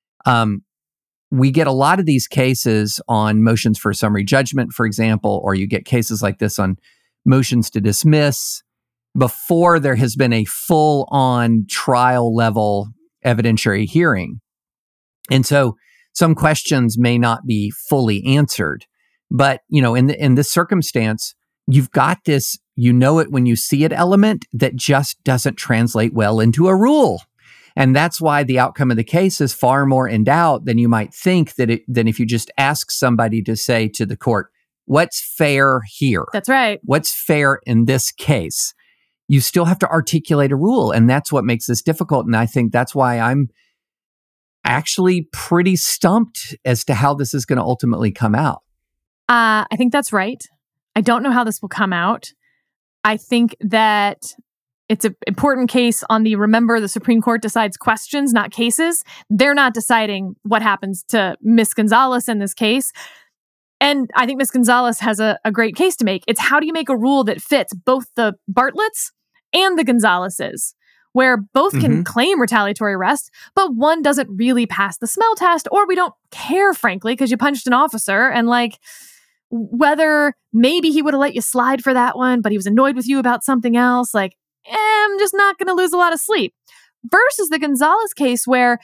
We get a lot of these cases on motions for summary judgment, for example, or you get cases like this on motions to dismiss before there has been a full-on trial-level evidentiary hearing. And so some questions may not be fully answered. But, in this circumstance, you've got this, it when you see it element that just doesn't translate well into a rule. And that's why the outcome of the case is far more in doubt than you might think than if you just ask somebody to say to the court, what's fair here? That's right. What's fair in this case? You still have to articulate a rule. And that's what makes this difficult. And I think that's why I'm actually pretty stumped as to how this is going to ultimately come out. I think that's right. I don't know how this will come out. I think that it's an important case on remember, the Supreme Court decides questions, not cases. They're not deciding what happens to Ms. Gonzalez in this case. And I think Ms. Gonzalez has a great case to make. It's how do you make a rule that fits both the Bartletts and the Gonzalezes, where both can claim retaliatory arrest, but one doesn't really pass the smell test, or we don't care, frankly, because you punched an officer and whether maybe he would have let you slide for that one, but he was annoyed with you about something else. I'm just not going to lose a lot of sleep. Versus the Gonzalez case where,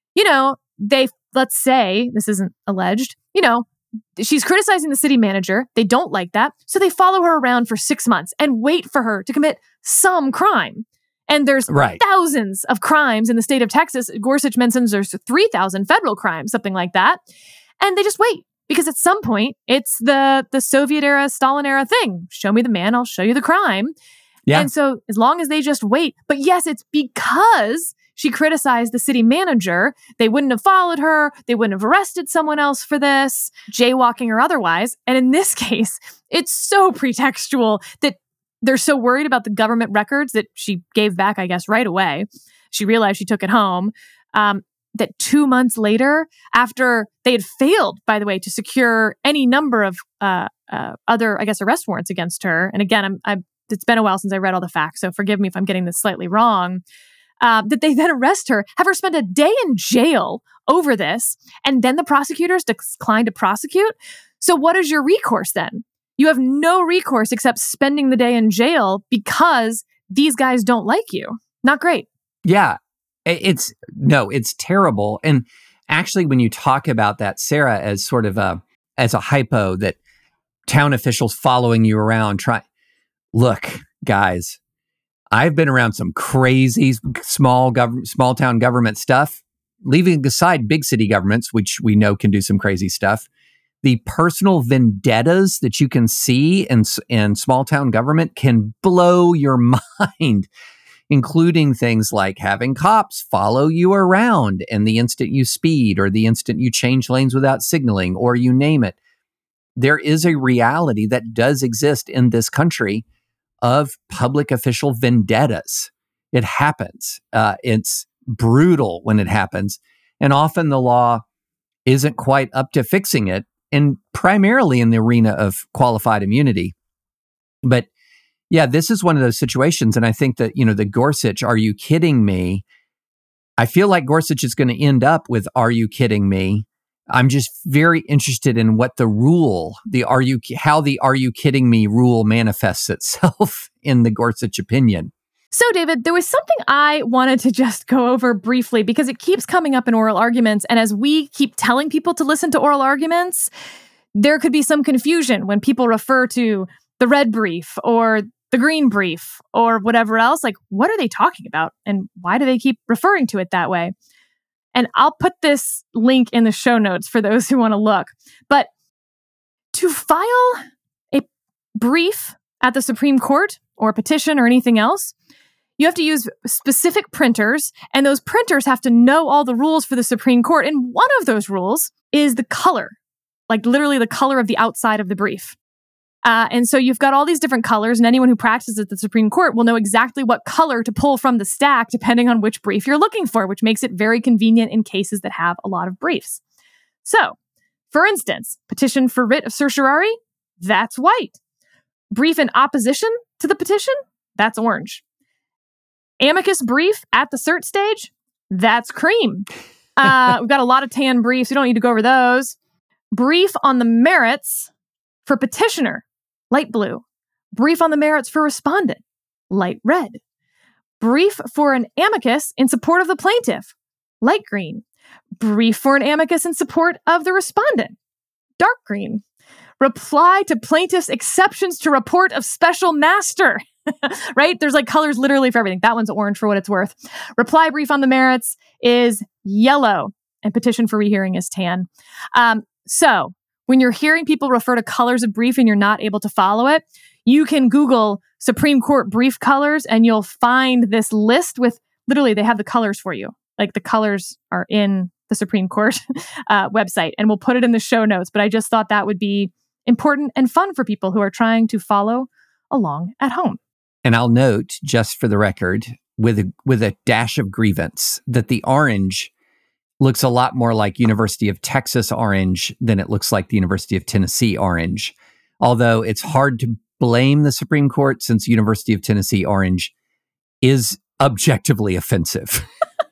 let's say, this isn't alleged, she's criticizing the city manager. They don't like that. So they follow her around for 6 months and wait for her to commit some crime. And there's thousands of crimes in the state of Texas. Gorsuch mentions there's 3,000 federal crimes, something like that. And they just wait. Because at some point, it's the Soviet era, Stalin era thing. Show me the man, I'll show you the crime. Yeah. And so as long as they just wait, but yes, it's because she criticized the city manager. They wouldn't have followed her. They wouldn't have arrested someone else for this, jaywalking or otherwise. And in this case, it's so pretextual that they're so worried about the government records that she gave back, I guess, right away. She realized she took it home. That 2 months later, after they had failed, by the way, to secure any number of other, I guess, arrest warrants against her. And again, it's been a while since I read all the facts, so forgive me if I'm getting this slightly wrong. that they then arrest her, have her spend a day in jail over this, and then the prosecutors decline to prosecute. So what is your recourse then? You have no recourse except spending the day in jail because these guys don't like you. Not great. Yeah, it's terrible. And actually, when you talk about that, Sarah, as sort of as a hypo that town officials following you around, look, guys, I've been around some crazy small town government stuff, leaving aside big city governments, which we know can do some crazy stuff. The personal vendettas that you can see in small town government can blow your mind, including things like having cops follow you around and the instant you speed or the instant you change lanes without signaling or you name it. There is a reality that does exist in this country of public official vendettas. It happens. It's brutal when it happens. And often the law isn't quite up to fixing it, and primarily in the arena of qualified immunity. But yeah, this is one of those situations. And I think that, the Gorsuch, are you kidding me? I feel like Gorsuch is going to end up with, are you kidding me? I'm just very interested in what the rule, how the are you kidding me rule manifests itself in the Gorsuch opinion. So, David, there was something I wanted to just go over briefly because it keeps coming up in oral arguments. And as we keep telling people to listen to oral arguments, there could be some confusion when people refer to the red brief or the green brief or whatever else. Like, what are they talking about? And why do they keep referring to it that way? And I'll put this link in the show notes for those who want to look. But to file a brief at the Supreme Court or a petition or anything else, you have to use specific printers, and those printers have to know all the rules for the Supreme Court. And one of those rules is the color, like literally the color of the outside of the brief. And so you've got all these different colors, and anyone who practices at the Supreme Court will know exactly what color to pull from the stack depending on which brief you're looking for, which makes it very convenient in cases that have a lot of briefs. So, for instance, petition for writ of certiorari, that's white. Brief in opposition to the petition, that's orange. Amicus brief at the cert stage, that's cream. We've got a lot of tan briefs. We don't need to go over those. Brief on the merits for petitioner, light blue. Brief on the merits for respondent, light red. Brief for an amicus in support of the plaintiff, light green. Brief for an amicus in support of the respondent, dark green. Reply to plaintiff's exceptions to report of special master. Right? There's like colors literally for everything. That one's orange for what it's worth. Reply brief on the merits is yellow, and petition for rehearing is tan. So when you're hearing people refer to colors of brief and you're not able to follow it, you can Google Supreme Court brief colors and you'll find this list with literally they have the colors for you. Like the colors are in the Supreme Court website, and we'll put it in the show notes. But I just thought that would be important and fun for people who are trying to follow along at home. And I'll note, just for the record, with a dash of grievance, that the orange looks a lot more like University of Texas orange than it looks like the University of Tennessee orange. Although it's hard to blame the Supreme Court since University of Tennessee orange is objectively offensive.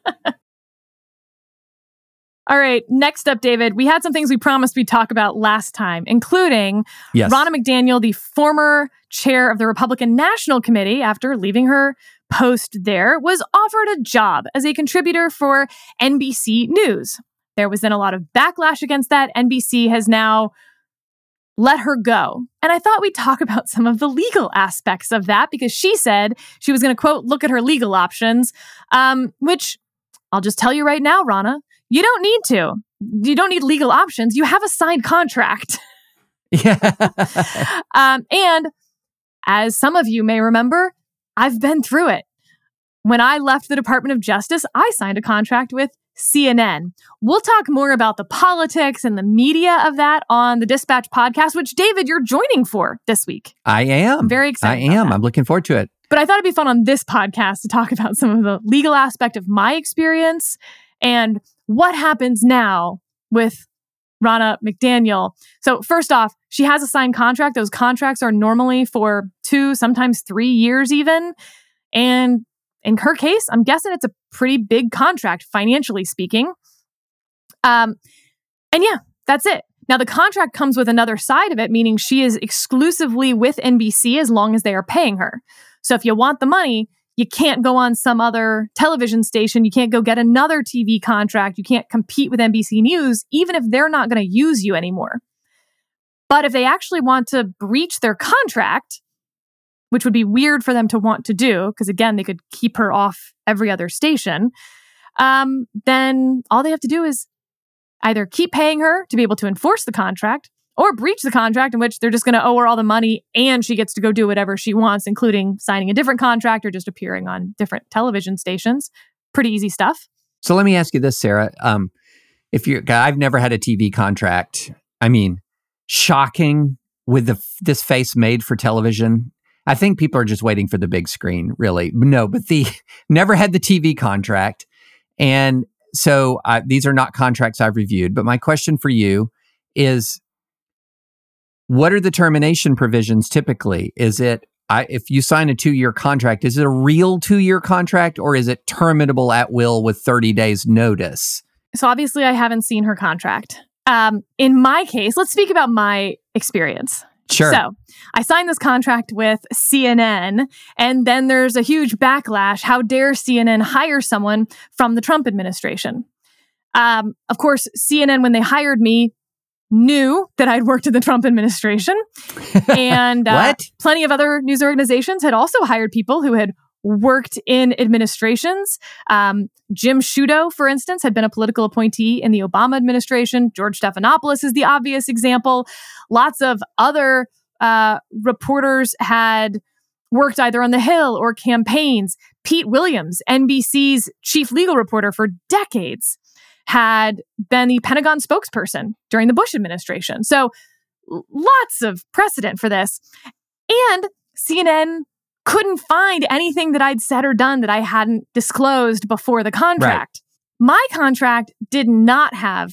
All right, next up, David, we had some things we promised we'd talk about last time, including Ronna McDaniel, the former chair of the Republican National Committee, after leaving her post there, was offered a job as a contributor for NBC News. There was then a lot of backlash against that. NBC has now let her go. And I thought we'd talk about some of the legal aspects of that because she said she was going to, quote, look at her legal options, which I'll just tell you right now, Ronna, you don't need to. You don't need legal options. You have a signed contract. Yeah. And as some of you may remember, I've been through it. When I left the Department of Justice, I signed a contract with CNN. We'll talk more about the politics and the media of that on the Dispatch podcast, which, David, you're joining for this week. I am. I'm very excited. I'm looking forward to it. But I thought it'd be fun on this podcast to talk about some of the legal aspect of my experience and what happens now with Ronna McDaniel. So first off, she has a signed contract. Those contracts are normally for 2, sometimes 3 years even. And in her case, I'm guessing it's a pretty big contract, financially speaking. And yeah, that's it. Now, the contract comes with another side of it, meaning she is exclusively with NBC as long as they are paying her. So if you want the money, you can't go on some other television station. You can't go get another TV contract. You can't compete with NBC News, even if they're not going to use you anymore. But if they actually want to breach their contract, which would be weird for them to want to do, because again, they could keep her off every other station, then all they have to do is either keep paying her to be able to enforce the contract or breach the contract, in which they're just going to owe her all the money and she gets to go do whatever she wants, including signing a different contract or just appearing on different television stations. Pretty easy stuff. So let me ask you this, Sarah. I've never had a TV contract. I mean, shocking with this face made for television. I think people are just waiting for the big screen, really. No, but never had the TV contract. And so these are not contracts I've reviewed. But my question for you is, what are the termination provisions typically? Is it, if you sign a 2-year contract, is it a real 2-year contract or is it terminable at will with 30 days notice? So obviously I haven't seen her contract. In my case, let's speak about my experience. Sure. So I signed this contract with CNN, and then there's a huge backlash. How dare CNN hire someone from the Trump administration? Of course, CNN, when they hired me, knew that I'd worked in the Trump administration. And plenty of other news organizations had also hired people who had worked in administrations. Jim Sciutto, for instance, had been a political appointee in the Obama administration. George Stephanopoulos is the obvious example. Lots of other reporters had worked either on the Hill or campaigns. Pete Williams, NBC's chief legal reporter for decades, had been the Pentagon spokesperson during the Bush administration. So lots of precedent for this. And CNN couldn't find anything that I'd said or done that I hadn't disclosed before the contract. Right. My contract did not have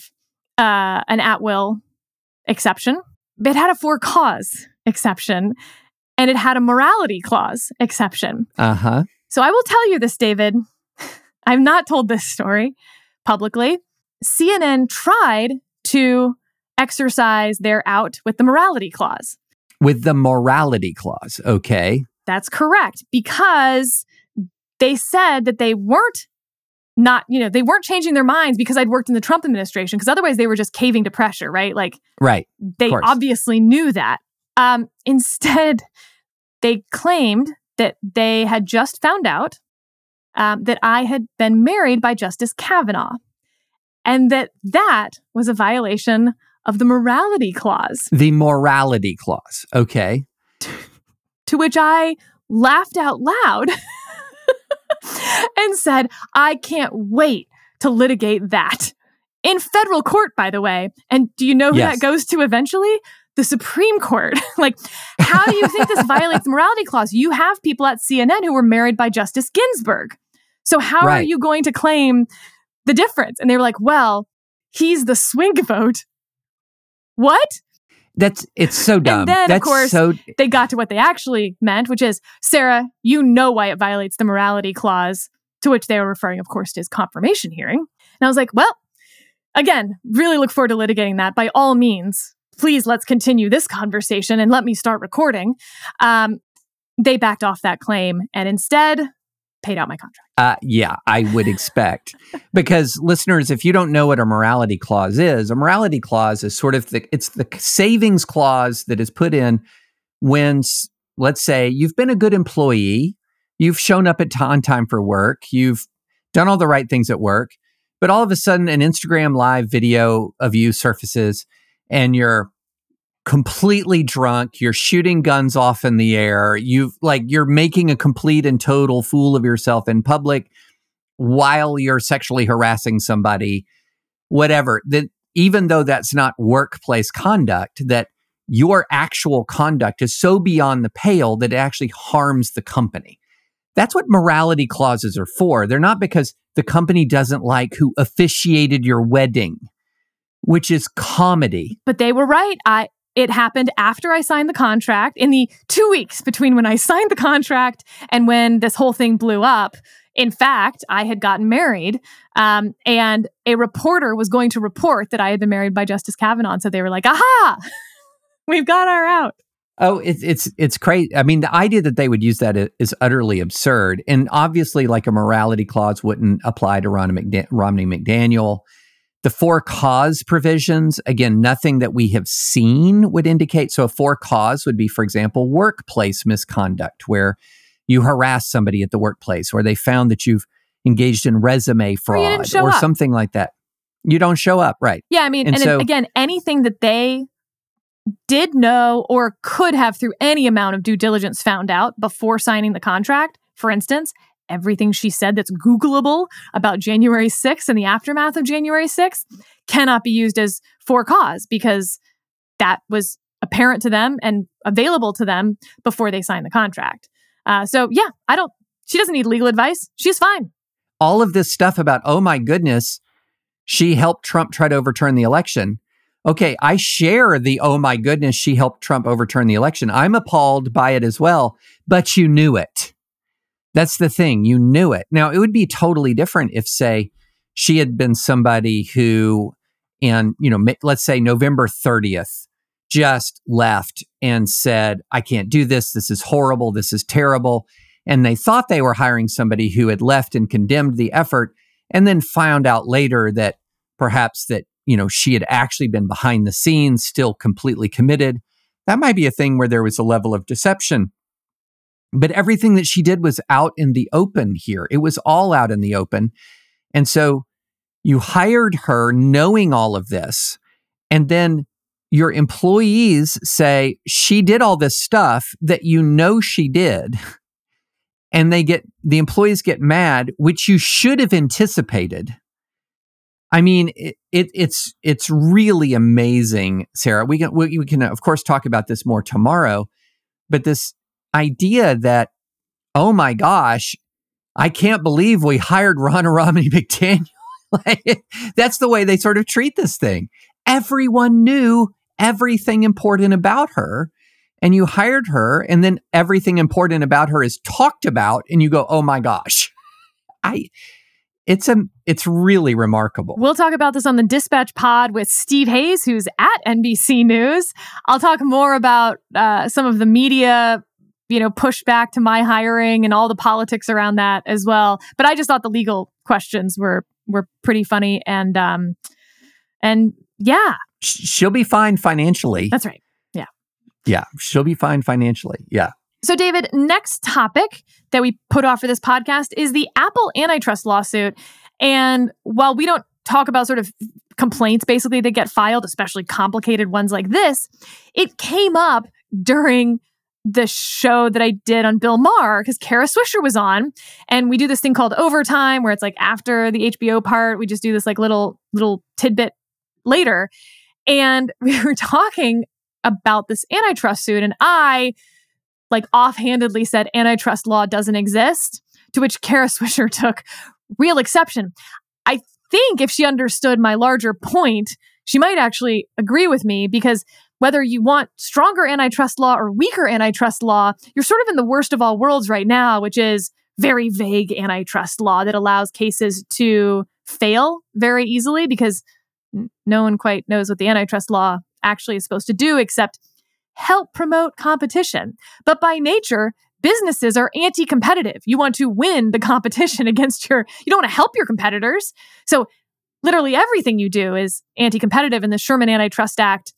an at-will exception. It had a for-cause exception, and it had a morality clause exception. Uh-huh. So I will tell you this, David. I've not told this story publicly. CNN tried to exercise their out with the morality clause. With the morality clause, okay. That's correct, because they said that they weren't changing their minds because I'd worked in the Trump administration, because otherwise they were just caving to pressure, right? Right. They obviously knew that. Instead, they claimed that they had just found out that I had been married by Justice Kavanaugh, and that was a violation of the morality clause. The morality clause, okay. To which I laughed out loud and said, I can't wait to litigate that. In federal court, by the way. And do you know who that goes to eventually? The Supreme Court. How do you think this violates the morality clause? You have people at CNN who were married by Justice Ginsburg. So how are you going to claim the difference? And they were like, well, he's the swing vote. What? It's so dumb. And then, of course, they got to what they actually meant, which is, Sarah, you know why it violates the morality clause, to which they were referring, of course, to his confirmation hearing. And I was like, well, again, really look forward to litigating that. By all means, please, let's continue this conversation and let me start recording. They backed off that claim and instead paid out my contract. Yeah, I would expect. Because listeners, if you don't know what a morality clause is sort of it's the savings clause that is put in when, let's say, you've been a good employee, you've shown up on time for work, you've done all the right things at work, but all of a sudden an Instagram live video of you surfaces and you're completely drunk, you're shooting guns off in the air, you're making a complete and total fool of yourself in public while you're sexually harassing somebody, whatever. That even though that's not workplace conduct, that your actual conduct is so beyond the pale that it actually harms the company. That's what morality clauses are for. They're not because the company doesn't like who officiated your wedding, which is comedy. But they were right. it happened after I signed the contract, in the 2 weeks between when I signed the contract and when this whole thing blew up. In fact, I had gotten married, and a reporter was going to report that I had been married by Justice Kavanaugh. So they were like, aha, we've got our out. Oh, it's crazy. I mean, the idea that they would use that is utterly absurd. And obviously, like, a morality clause wouldn't apply to Romney McDaniel. The for cause provisions, again, nothing that we have seen would indicate. So a for cause would be, for example, workplace misconduct, where you harass somebody at the workplace, or they found that you've engaged in resume fraud or something like that. You don't show up, right? Yeah, I mean, and so, again, anything that they did know or could have through any amount of due diligence found out before signing the contract, for instance, everything she said that's Googleable about January 6th and the aftermath of January 6th cannot be used as for cause, because that was apparent to them and available to them before they signed the contract. So yeah, she doesn't need legal advice. She's fine. All of this stuff about, oh my goodness, she helped Trump try to overturn the election. Okay, I share the, oh my goodness, she helped Trump overturn the election. I'm appalled by it as well, but you knew it. That's the thing. You knew it. Now, it would be totally different if, say, she had been somebody who, let's say November 30th, just left and said, I can't do this. This is horrible. This is terrible. And they thought they were hiring somebody who had left and condemned the effort, and then found out later that perhaps that, she had actually been behind the scenes, still completely committed. That might be a thing where there was a level of deception. But everything that she did was out in the open here. It was all out in the open. And so you hired her knowing all of this, and then your employees say she did all this stuff that she did, and the employees get mad, which you should have anticipated. I mean, it's really amazing, Sarah. We can of course talk about this more tomorrow, but this idea that, oh my gosh, I can't believe we hired Ronna Romney McDaniel. That's the way they sort of treat this thing. Everyone knew everything important about her, and you hired her, and then everything important about her is talked about, and you go, oh my gosh. It's really remarkable. We'll talk about this on the Dispatch Pod with Steve Hayes, who's at NBC News. I'll talk more about some of the media, pushback to my hiring and all the politics around that as well. But I just thought the legal questions were pretty funny, and yeah. She'll be fine financially. That's right. Yeah. Yeah, she'll be fine financially. Yeah. So, David, next topic that we put off for this podcast is the Apple antitrust lawsuit. And while we don't talk about sort of complaints basically that get filed, especially complicated ones like this, it came up during the show that I did on Bill Maher, because Kara Swisher was on, and we do this thing called overtime, where it's like after the HBO part, we just do this like little tidbit later. And we were talking about this antitrust suit, and I offhandedly said antitrust law doesn't exist, to which Kara Swisher took real exception. I think if she understood my larger point, she might actually agree with me, because whether you want stronger antitrust law or weaker antitrust law, you're sort of in the worst of all worlds right now, which is very vague antitrust law that allows cases to fail very easily, because no one quite knows what the antitrust law actually is supposed to do except help promote competition. But by nature, businesses are anti-competitive. You want to win the competition against you don't want to help your competitors. So literally everything you do is anti-competitive. And the Sherman Antitrust Act,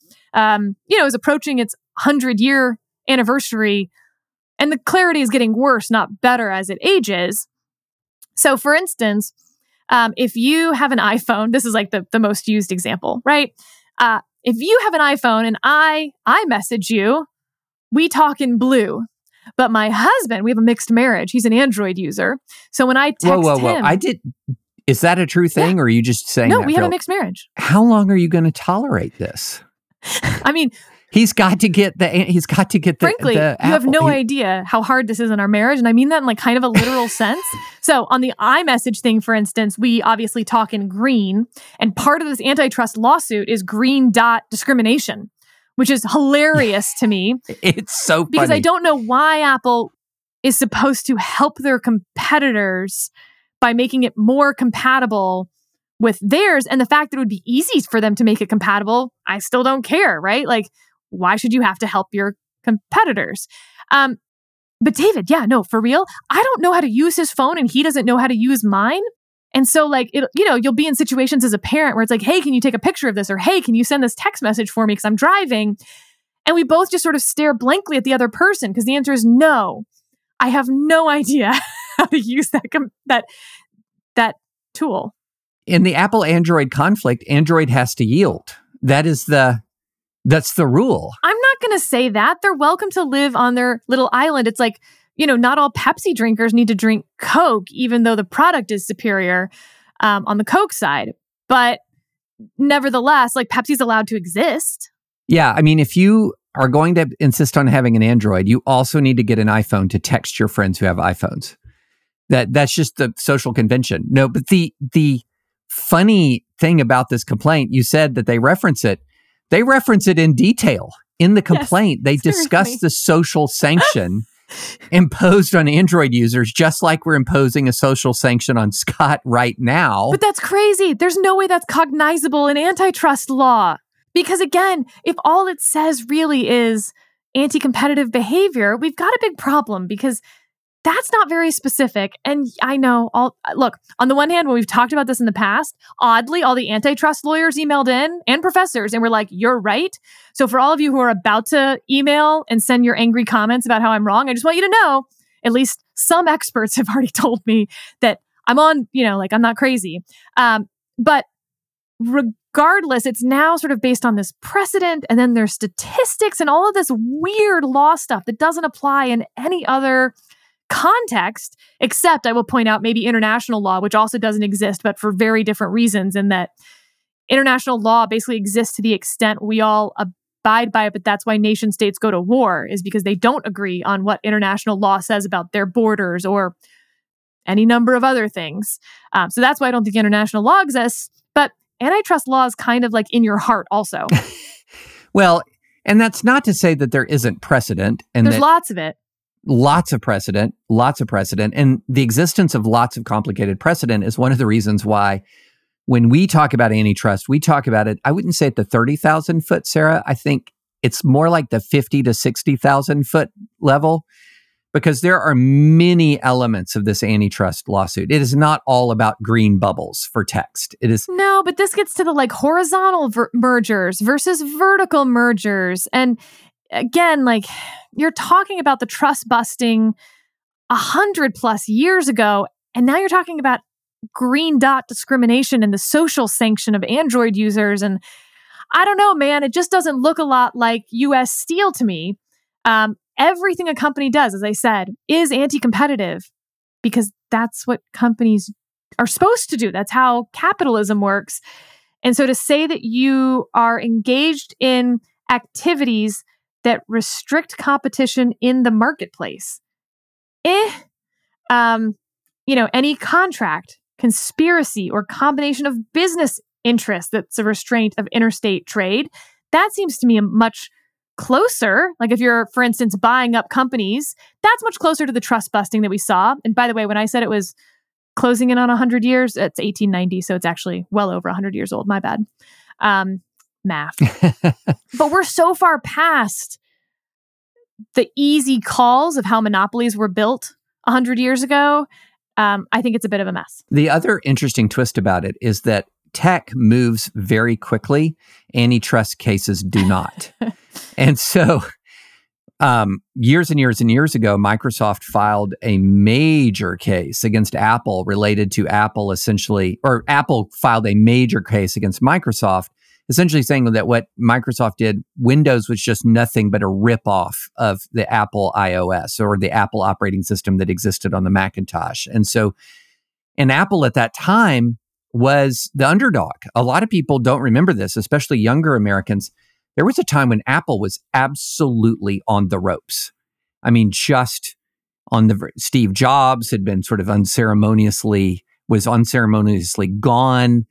is approaching its 100-year anniversary, and the clarity is getting worse, not better, as it ages. So for instance, if you have an iPhone, this is like the most used example, right? If you have an iPhone and I message you, we talk in blue. But my husband, we have a mixed marriage. He's an Android user. So when I text him... Is that a true thing, or are you just saying no, that? No, we have a mixed marriage. How long are you going to tolerate this? I mean... He's got to get the Frankly, you have no idea how hard this is in our marriage. And I mean that in like kind of a literal sense. So on the iMessage thing, for instance, we obviously talk in green. And part of this antitrust lawsuit is green dot discrimination, which is hilarious to me. It's so funny. Because I don't know why Apple is supposed to help their competitors by making it more compatible with theirs. And the fact that it would be easy for them to make it compatible, I still don't care, right? Like, why should you have to help your competitors? But David, yeah, no, for real, I don't know how to use his phone and he doesn't know how to use mine. And so like, you'll be in situations as a parent where it's like, hey, can you take a picture of this? Or, hey, can you send this text message for me because I'm driving? And we both just sort of stare blankly at the other person because the answer is no. I have no idea how to use that tool. In the Apple-Android conflict, Android has to yield. That's the rule. I'm not going to say that. They're welcome to live on their little island. It's like, not all Pepsi drinkers need to drink Coke, even though the product is superior on the Coke side. But nevertheless, like Pepsi's allowed to exist. Yeah. I mean, if you are going to insist on having an Android, you also need to get an iPhone to text your friends who have iPhones. That's just the social convention. No, but the funny thing about this complaint, you said that they reference it. They reference it in detail in the complaint. Yes, they discuss the social sanction imposed on Android users, just like we're imposing a social sanction on Scott right now. But that's crazy. There's no way that's cognizable in antitrust law. Because again, if all it says really is anti-competitive behavior, we've got a big problem because that's not very specific. And I know, look, on the one hand, when we've talked about this in the past, oddly, all the antitrust lawyers emailed in and professors and were like, you're right. So for all of you who are about to email and send your angry comments about how I'm wrong, I just want you to know, at least some experts have already told me that I'm on, I'm not crazy. But regardless, it's now sort of based on this precedent and then there's statistics and all of this weird law stuff that doesn't apply in any other context, except I will point out maybe international law, which also doesn't exist, but for very different reasons, in that international law basically exists to the extent we all abide by it, but that's why nation states go to war, is because they don't agree on what international law says about their borders or any number of other things. So that's why I don't think international law exists, but antitrust law is kind of like in your heart also. Well, and that's not to say that there isn't precedent. And there's lots of it. Lots of precedent. And the existence of lots of complicated precedent is one of the reasons why when we talk about antitrust, we talk about it, I wouldn't say at the 30,000 foot, Sarah. I think it's more like the 50 to 60,000 foot level, because there are many elements of this antitrust lawsuit. It is not all about green bubbles for text. It is. No, but this gets to the like horizontal mergers versus vertical mergers. And again, like you're talking about the trust busting 100+ years ago, and now you're talking about green dot discrimination and the social sanction of Android users. And I don't know, man, it just doesn't look a lot like US Steel to me. Everything a company does, as I said, is anti-competitive because that's what companies are supposed to do. That's how capitalism works. And so to say that you are engaged in activities that restrict competition in the marketplace, any contract, conspiracy, or combination of business interests that's a restraint of interstate trade, that seems to me a much closer. Like if you're, for instance, buying up companies, that's much closer to the trust busting that we saw. And by the way, when I said it was closing in on 100 years, it's 1890, so it's actually well over 100 years old. My bad. Math. But we're so far past the easy calls of how monopolies were built 100 years ago. I think it's a bit of a mess. The other interesting twist about it is that tech moves very quickly. Antitrust cases do not. And so years and years and years ago, Microsoft filed a major case against Apple related to Apple Apple filed a major case against Microsoft, essentially saying that what Microsoft did, Windows was just nothing but a ripoff of the Apple iOS or the Apple operating system that existed on the Macintosh. And Apple at that time was the underdog. A lot of people don't remember this, especially younger Americans. There was a time when Apple was absolutely on the ropes. I mean, just on Steve Jobs had been sort of unceremoniously gone.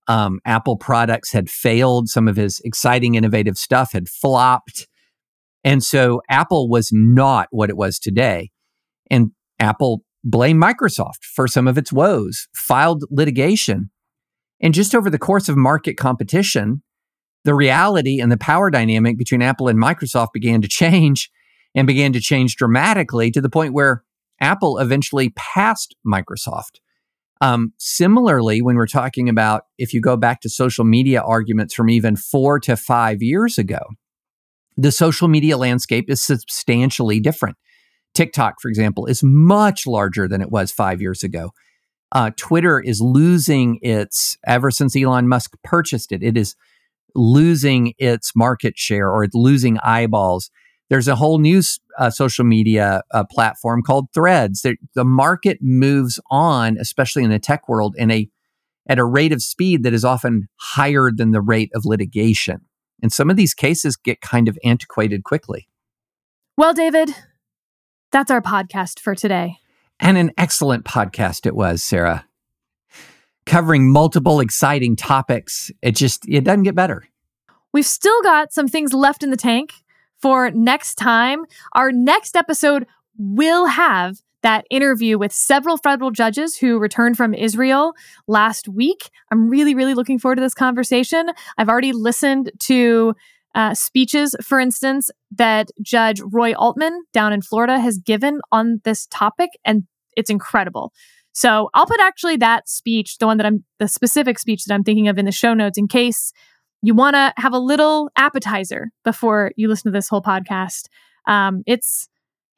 Apple products had failed. Some of his exciting, innovative stuff had flopped. And so Apple was not what it was today. And Apple blamed Microsoft for some of its woes, filed litigation. And just over the course of market competition, the reality and the power dynamic between Apple and Microsoft began to change and began to change dramatically to the point where Apple eventually passed Microsoft. Similarly, when we're talking about, if you go back to social media arguments from even 4 to 5 years ago, the social media landscape is substantially different. TikTok, for example, is much larger than it was 5 years ago. Twitter is losing ever since Elon Musk purchased it, it is losing its market share, or it's losing eyeballs. There's a whole new social media platform called Threads. The market moves on, especially in the tech world, at a rate of speed that is often higher than the rate of litigation. And some of these cases get kind of antiquated quickly. Well, David, that's our podcast for today. And an excellent podcast it was, Sarah. Covering multiple exciting topics. It doesn't get better. We've still got some things left in the tank for next time. Our next episode will have that interview with several federal judges who returned from Israel last week. I'm really, really looking forward to this conversation. I've already listened to speeches, for instance, that Judge Roy Altman down in Florida has given on this topic, and it's incredible. So I'll put actually that speech, the specific speech that I'm thinking of, in the show notes in case you want to have a little appetizer before you listen to this whole podcast. It's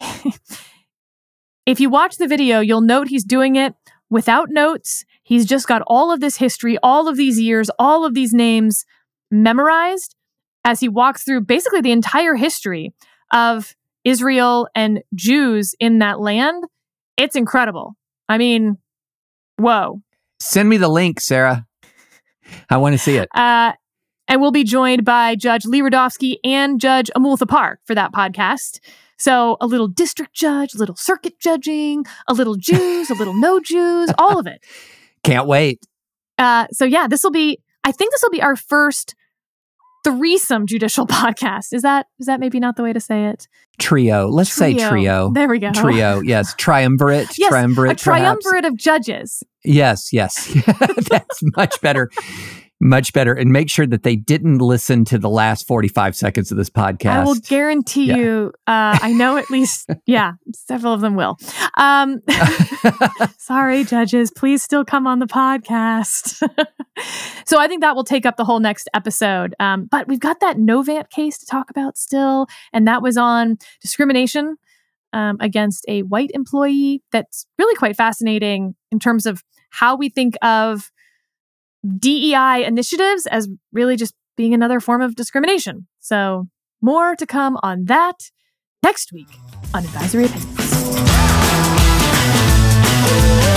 if you watch the video, you'll note he's doing it without notes. He's just got all of this history, all of these years, all of these names memorized as he walks through basically the entire history of Israel and Jews in that land. It's incredible. I mean, whoa. Send me the link, Sarah. I want to see it. And we'll be joined by Judge Lee Radofsky and Judge Amul Thapar for that podcast. So a little district judge, a little circuit judging, a little Jews, a little no Jews, all of it. Can't wait. So yeah, I think this will be our first threesome judicial podcast. Is that maybe not the way to say it? Trio. Let's say trio. There we go. Trio. Yes. Triumvirate. Yes, triumvirate. a triumvirate of judges. Yes. That's much better. Much better. And make sure that they didn't listen to the last 45 seconds of this podcast. I will guarantee you, I know at least, several of them will. Sorry, judges, please still come on the podcast. So I think that will take up the whole next episode. But we've got that Novant case to talk about still. And that was on discrimination against a white employee. That's really quite fascinating in terms of how we think of DEI initiatives as really just being another form of discrimination. So more to come on that next week on Advisory Opinions.